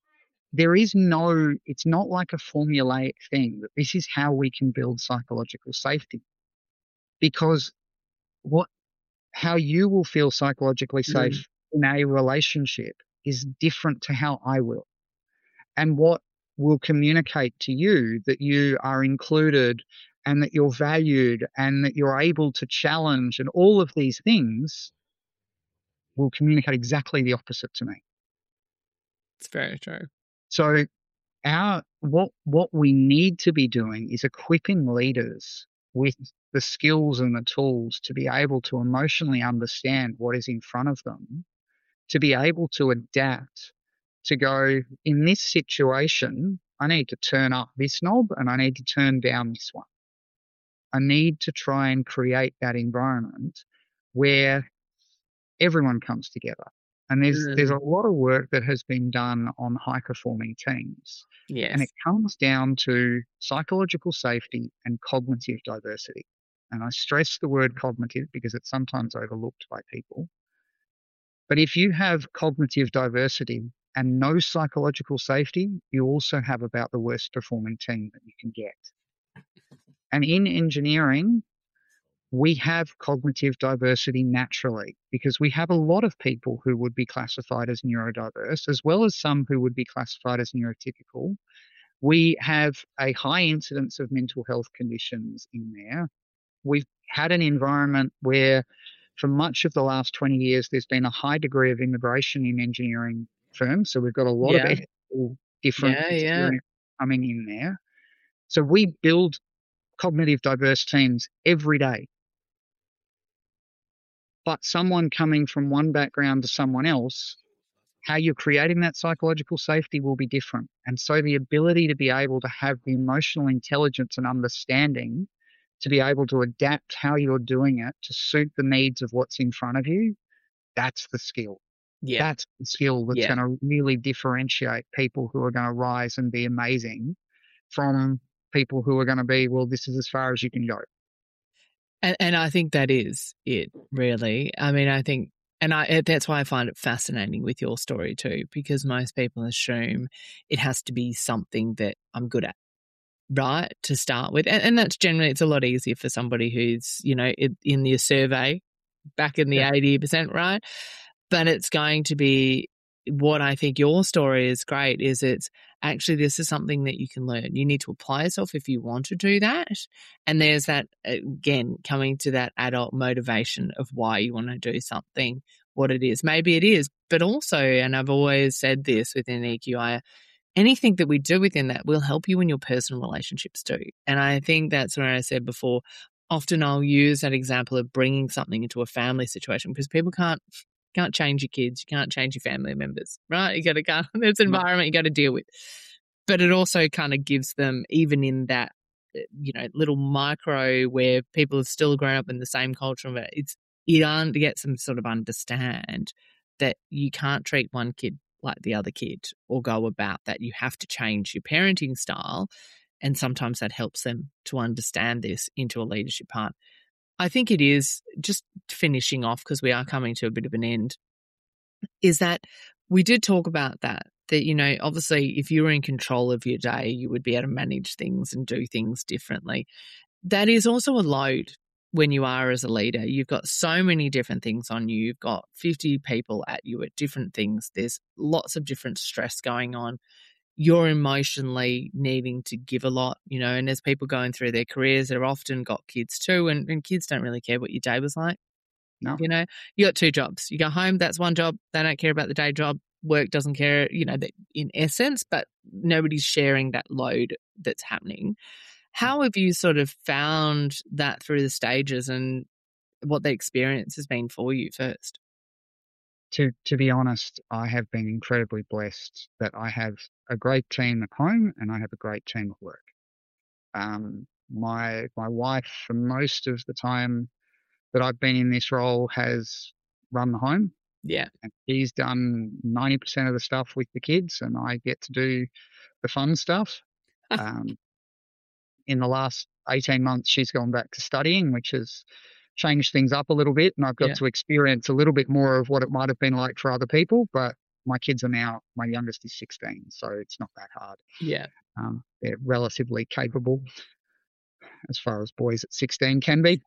it's not like a formulaic thing that this is how we can build psychological safety. Because how you will feel psychologically mm, safe in a relationship is different to how I will. And what will communicate to you that you are included and that you're valued and that you're able to challenge and all of these things will communicate exactly the opposite to me. it's very true. So what we need to be doing is equipping leaders with the skills and the tools to be able to emotionally understand what is in front of them, to be able to adapt, to go, in this situation, I need to turn up this knob and I need to turn down this one. I need to try and create that environment where everyone comes together. And there's Mm, a lot of work that has been done on high performing teams. And it yes. comes down to psychological safety and cognitive diversity. And I stress the word cognitive because it's sometimes overlooked by people. But if you have cognitive diversity and no psychological safety, you also have about the worst performing team that you can get. And in engineering, we have cognitive diversity naturally because we have a lot of people who would be classified as neurodiverse, as well as some who would be classified as neurotypical. We have a high incidence of mental health conditions in there. We've had an environment where, for much of the last 20 years, there's been a high degree of immigration in engineering firms. So we've got a lot of Yeah. different Yeah. Yeah. experience coming in there. So we build cognitive diverse teams every day. But someone coming from one background to someone else, how you're creating that psychological safety will be different. And so the ability to be able to have the emotional intelligence and understanding to be able to adapt how you're doing it to suit the needs of what's in front of you, that's the skill. Yeah. That's the skill that's Yeah. going to really differentiate people who are going to rise and be amazing from people who are going to be, well, this is as far as you can go. And I think that is it, really. I mean, I think, and that's why I find it fascinating with your story too, because most people assume it has to be something that I'm good at, right, to start with. And that's generally, it's a lot easier for somebody who's, in the survey back in the Yeah. 80%, right? But it's going to be, what I think your story is great is it's actually, this is something that you can learn. You need to apply yourself if you want to do that. And there's that, again, coming to that adult motivation of why you want to do something, what it is. Maybe it is, but also, and I've always said this within EQI, anything that we do within that will help you in your personal relationships too. And I think that's where I said before, often I'll use that example of bringing something into a family situation because people can't change your kids, you can't change your family members, right? You got to go, there's an environment you got to deal with. But it also kind of gives them, even in that, little micro where people have still grown up in the same culture, it gets them sort of understand that you can't treat one kid like the other kid or go about that. You have to change your parenting style. And sometimes that helps them to understand this into a leadership part. I think it is, just finishing off because we are coming to a bit of an end, is that we did talk about that, obviously if you were in control of your day, you would be able to manage things and do things differently. That is also a load when you are as a leader. You've got so many different things on you. You've got 50 people at you at different things. There's lots of different stress going on. You're emotionally needing to give a lot, and as people going through their careers, they've often got kids too, and kids don't really care what your day was like. No. You got two jobs. You go home, that's one job. They don't care about the day job. Work doesn't care, in essence, but nobody's sharing that load that's happening. How have you sort of found that through the stages and what the experience has been for you first? To be honest, I have been incredibly blessed that I have a great team at home and I have a great team at work. My wife, for most of the time that I've been in this role, has run the home. Yeah. And she's done 90% of the stuff with the kids, and I get to do the fun stuff. In the last 18 months, she's gone back to studying, which has changed things up a little bit. And I've got to experience a little bit more of what it might have been like for other people. But my kids are now, my youngest is 16, so it's not that hard. Yeah. They're relatively capable as far as boys at 16 can be.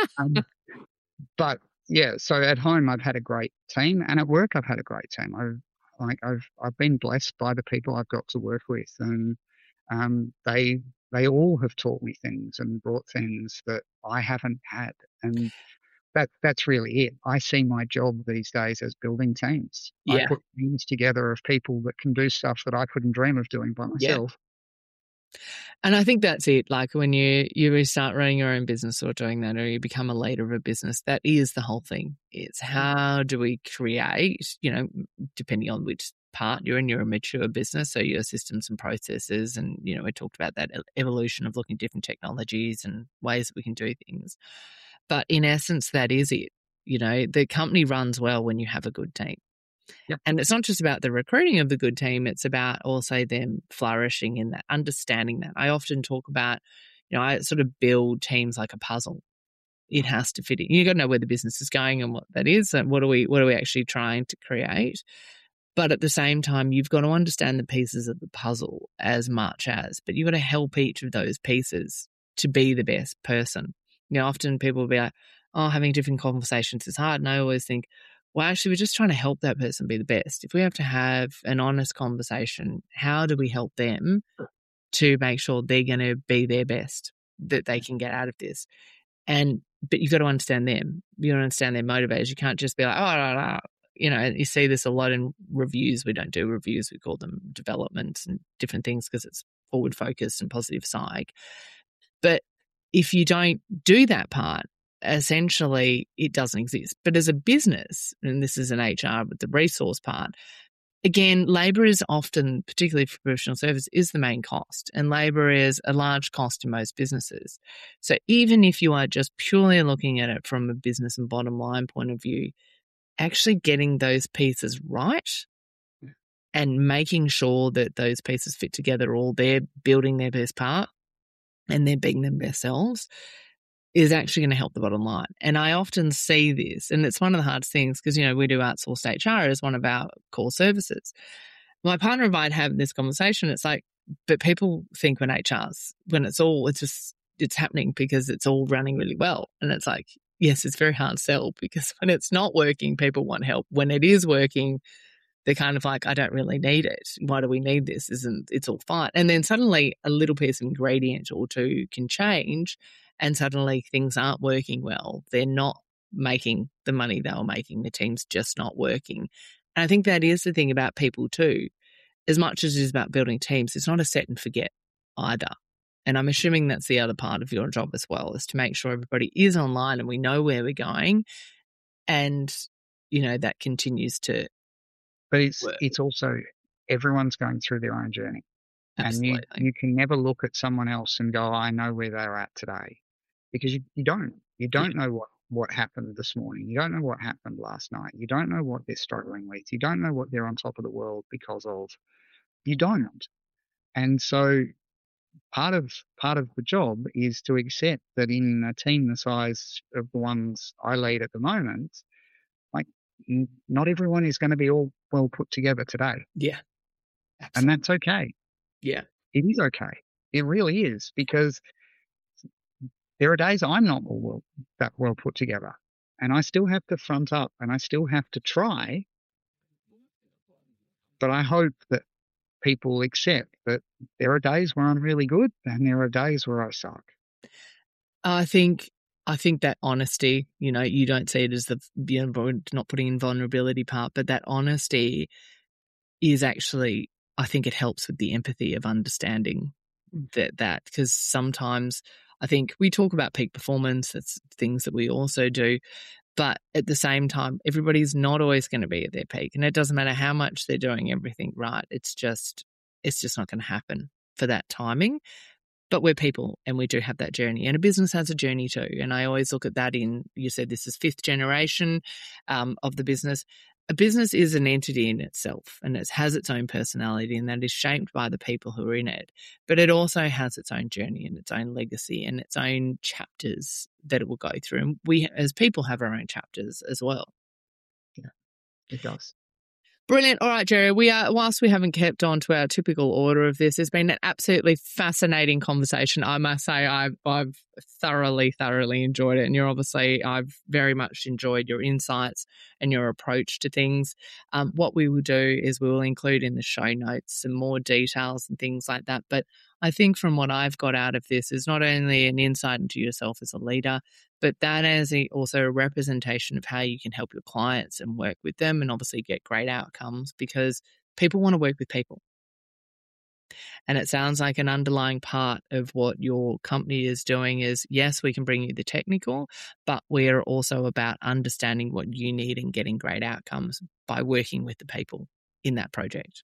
But yeah, so at home I've had a great team, and at work I've had a great team. I've been blessed by the people I've got to work with, and they all have taught me things and brought things that I haven't had, and that's really it. I see my job these days as building teams. Yeah. I put teams together of people that can do stuff that I couldn't dream of doing by myself. And I think that's it. Like when you start running your own business or doing that, or you become a leader of a business, that is the whole thing. It's how do we create, depending on which part you're in, you're a mature business, so your systems and processes, and, we talked about that evolution of looking at different technologies and ways that we can do things. But in essence, that is it. The company runs well when you have a good team. Yep. And it's not just about the recruiting of the good team, it's about also them flourishing in that, understanding that. I often talk about, I sort of build teams like a puzzle. It has to fit in. You've got to know where the business is going and what that is, and what are we actually trying to create. But at the same time, you've got to understand the pieces of the puzzle as much as, but you've got to help each of those pieces to be the best person. Often people will be like, oh, having different conversations is hard. And I always think, well, actually, we're just trying to help that person be the best. If we have to have an honest conversation, how do we help them to make sure they're going to be their best that they can get out of this? But you've got to understand them. You got to understand their motivators. You can't just be like, oh, no, no. You see this a lot in reviews. We don't do reviews. We call them development and different things because it's forward focused and positive psych. But if you don't do that part, essentially it doesn't exist. But as a business, and this is an HR with the resource part, again, labour is often, particularly for professional service, is the main cost, and labour is a large cost in most businesses. So even if you are just purely looking at it from a business and bottom line point of view, actually getting those pieces right and making sure that those pieces fit together, all they're building their best part and they're being their best selves, is actually going to help the bottom line. And I often see this, and it's one of the hardest things because, we do outsourced HR as one of our core services. My partner and I have this conversation. It's like, but people think when it's happening because it's all running really well. And it's like, yes, it's very hard to sell because when it's not working, people want help. When it is working, they're kind of like, I don't really need it. Why do we need this? It's all fine. And then suddenly a little piece of ingredient or two can change, and suddenly things aren't working well. They're not making the money they were making. The team's just not working. And I think that is the thing about people too. As much as it is about building teams, it's not a set and forget either. And I'm assuming that's the other part of your job as well, is to make sure everybody is online and we know where we're going, and, that continues to But work. it's also, everyone's going through their own journey. Absolutely. And you can never look at someone else and go, I know where they're at today. Because you don't. You don't know what happened this morning. You don't know what happened last night. You don't know what they're struggling with. You don't know what they're on top of the world because of. You don't. And so part of the job is to accept that in a team the size of the ones I lead at the moment, like, not everyone is going to be all well put together today. Yeah. Absolutely. And that's okay. Yeah. It is okay. It really is, because there are days I'm not that well put together, and I still have to front up and I still have to try. But I hope that people accept that there are days where I'm really good and there are days where I suck. I think that honesty, you don't see it as not putting in vulnerability part, but that honesty is actually, I think it helps with the empathy of understanding that because sometimes I think we talk about peak performance, that's things that we also do, but at the same time, everybody's not always going to be at their peak, and it doesn't matter how much they're doing everything right. It's just not going to happen for that timing. But we're people and we do have that journey, and a business has a journey too. And I always look at that you said this is 5th generation of the business. A business is an entity in itself, and it has its own personality, and that is shaped by the people who are in it. But it also has its own journey and its own legacy and its own chapters that it will go through. And we as people have our own chapters as well. Yeah, it does. Brilliant. All right, Jerry, whilst we haven't kept on to our typical order of this, it's been an absolutely fascinating conversation. I must say I've thoroughly enjoyed it. And I've very much enjoyed your insights and your approach to things. What we will do is we will include in the show notes some more details and things like that. But I think from what I've got out of this is not only an insight into yourself as a leader, but that is also a representation of how you can help your clients and work with them and obviously get great outcomes, because people want to work with people. And it sounds like an underlying part of what your company is doing is, yes, we can bring you the technical, but we're also about understanding what you need and getting great outcomes by working with the people in that project.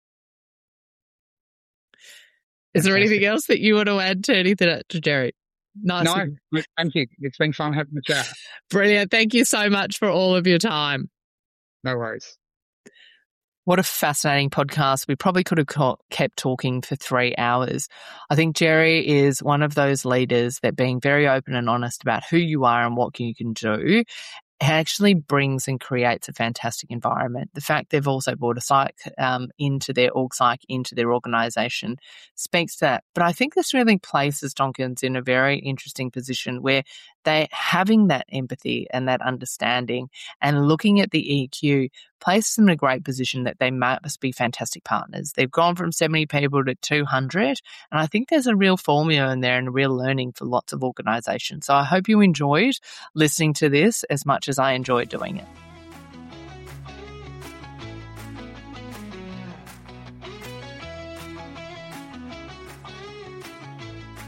Is there anything else that you want to add to Jerry? Nice. No, thank you. It's been fun having the chat. Brilliant. Thank you so much for all of your time. No worries. What a fascinating podcast. We probably could have kept talking for 3 hours. I think Jerry is one of those leaders that, being very open and honest about who you are and what you can do, actually brings and creates a fantastic environment. The fact they've also brought a psych into their org psych, into their organisation, speaks to that. But I think this really places Tonkins in a very interesting position where they're having that empathy and that understanding and looking at the EQ places them in a great position that they must be fantastic partners. They've gone from 70 people to 200, and I think there's a real formula in there and a real learning for lots of organisations. So I hope you enjoyed listening to this as much as I enjoyed doing it.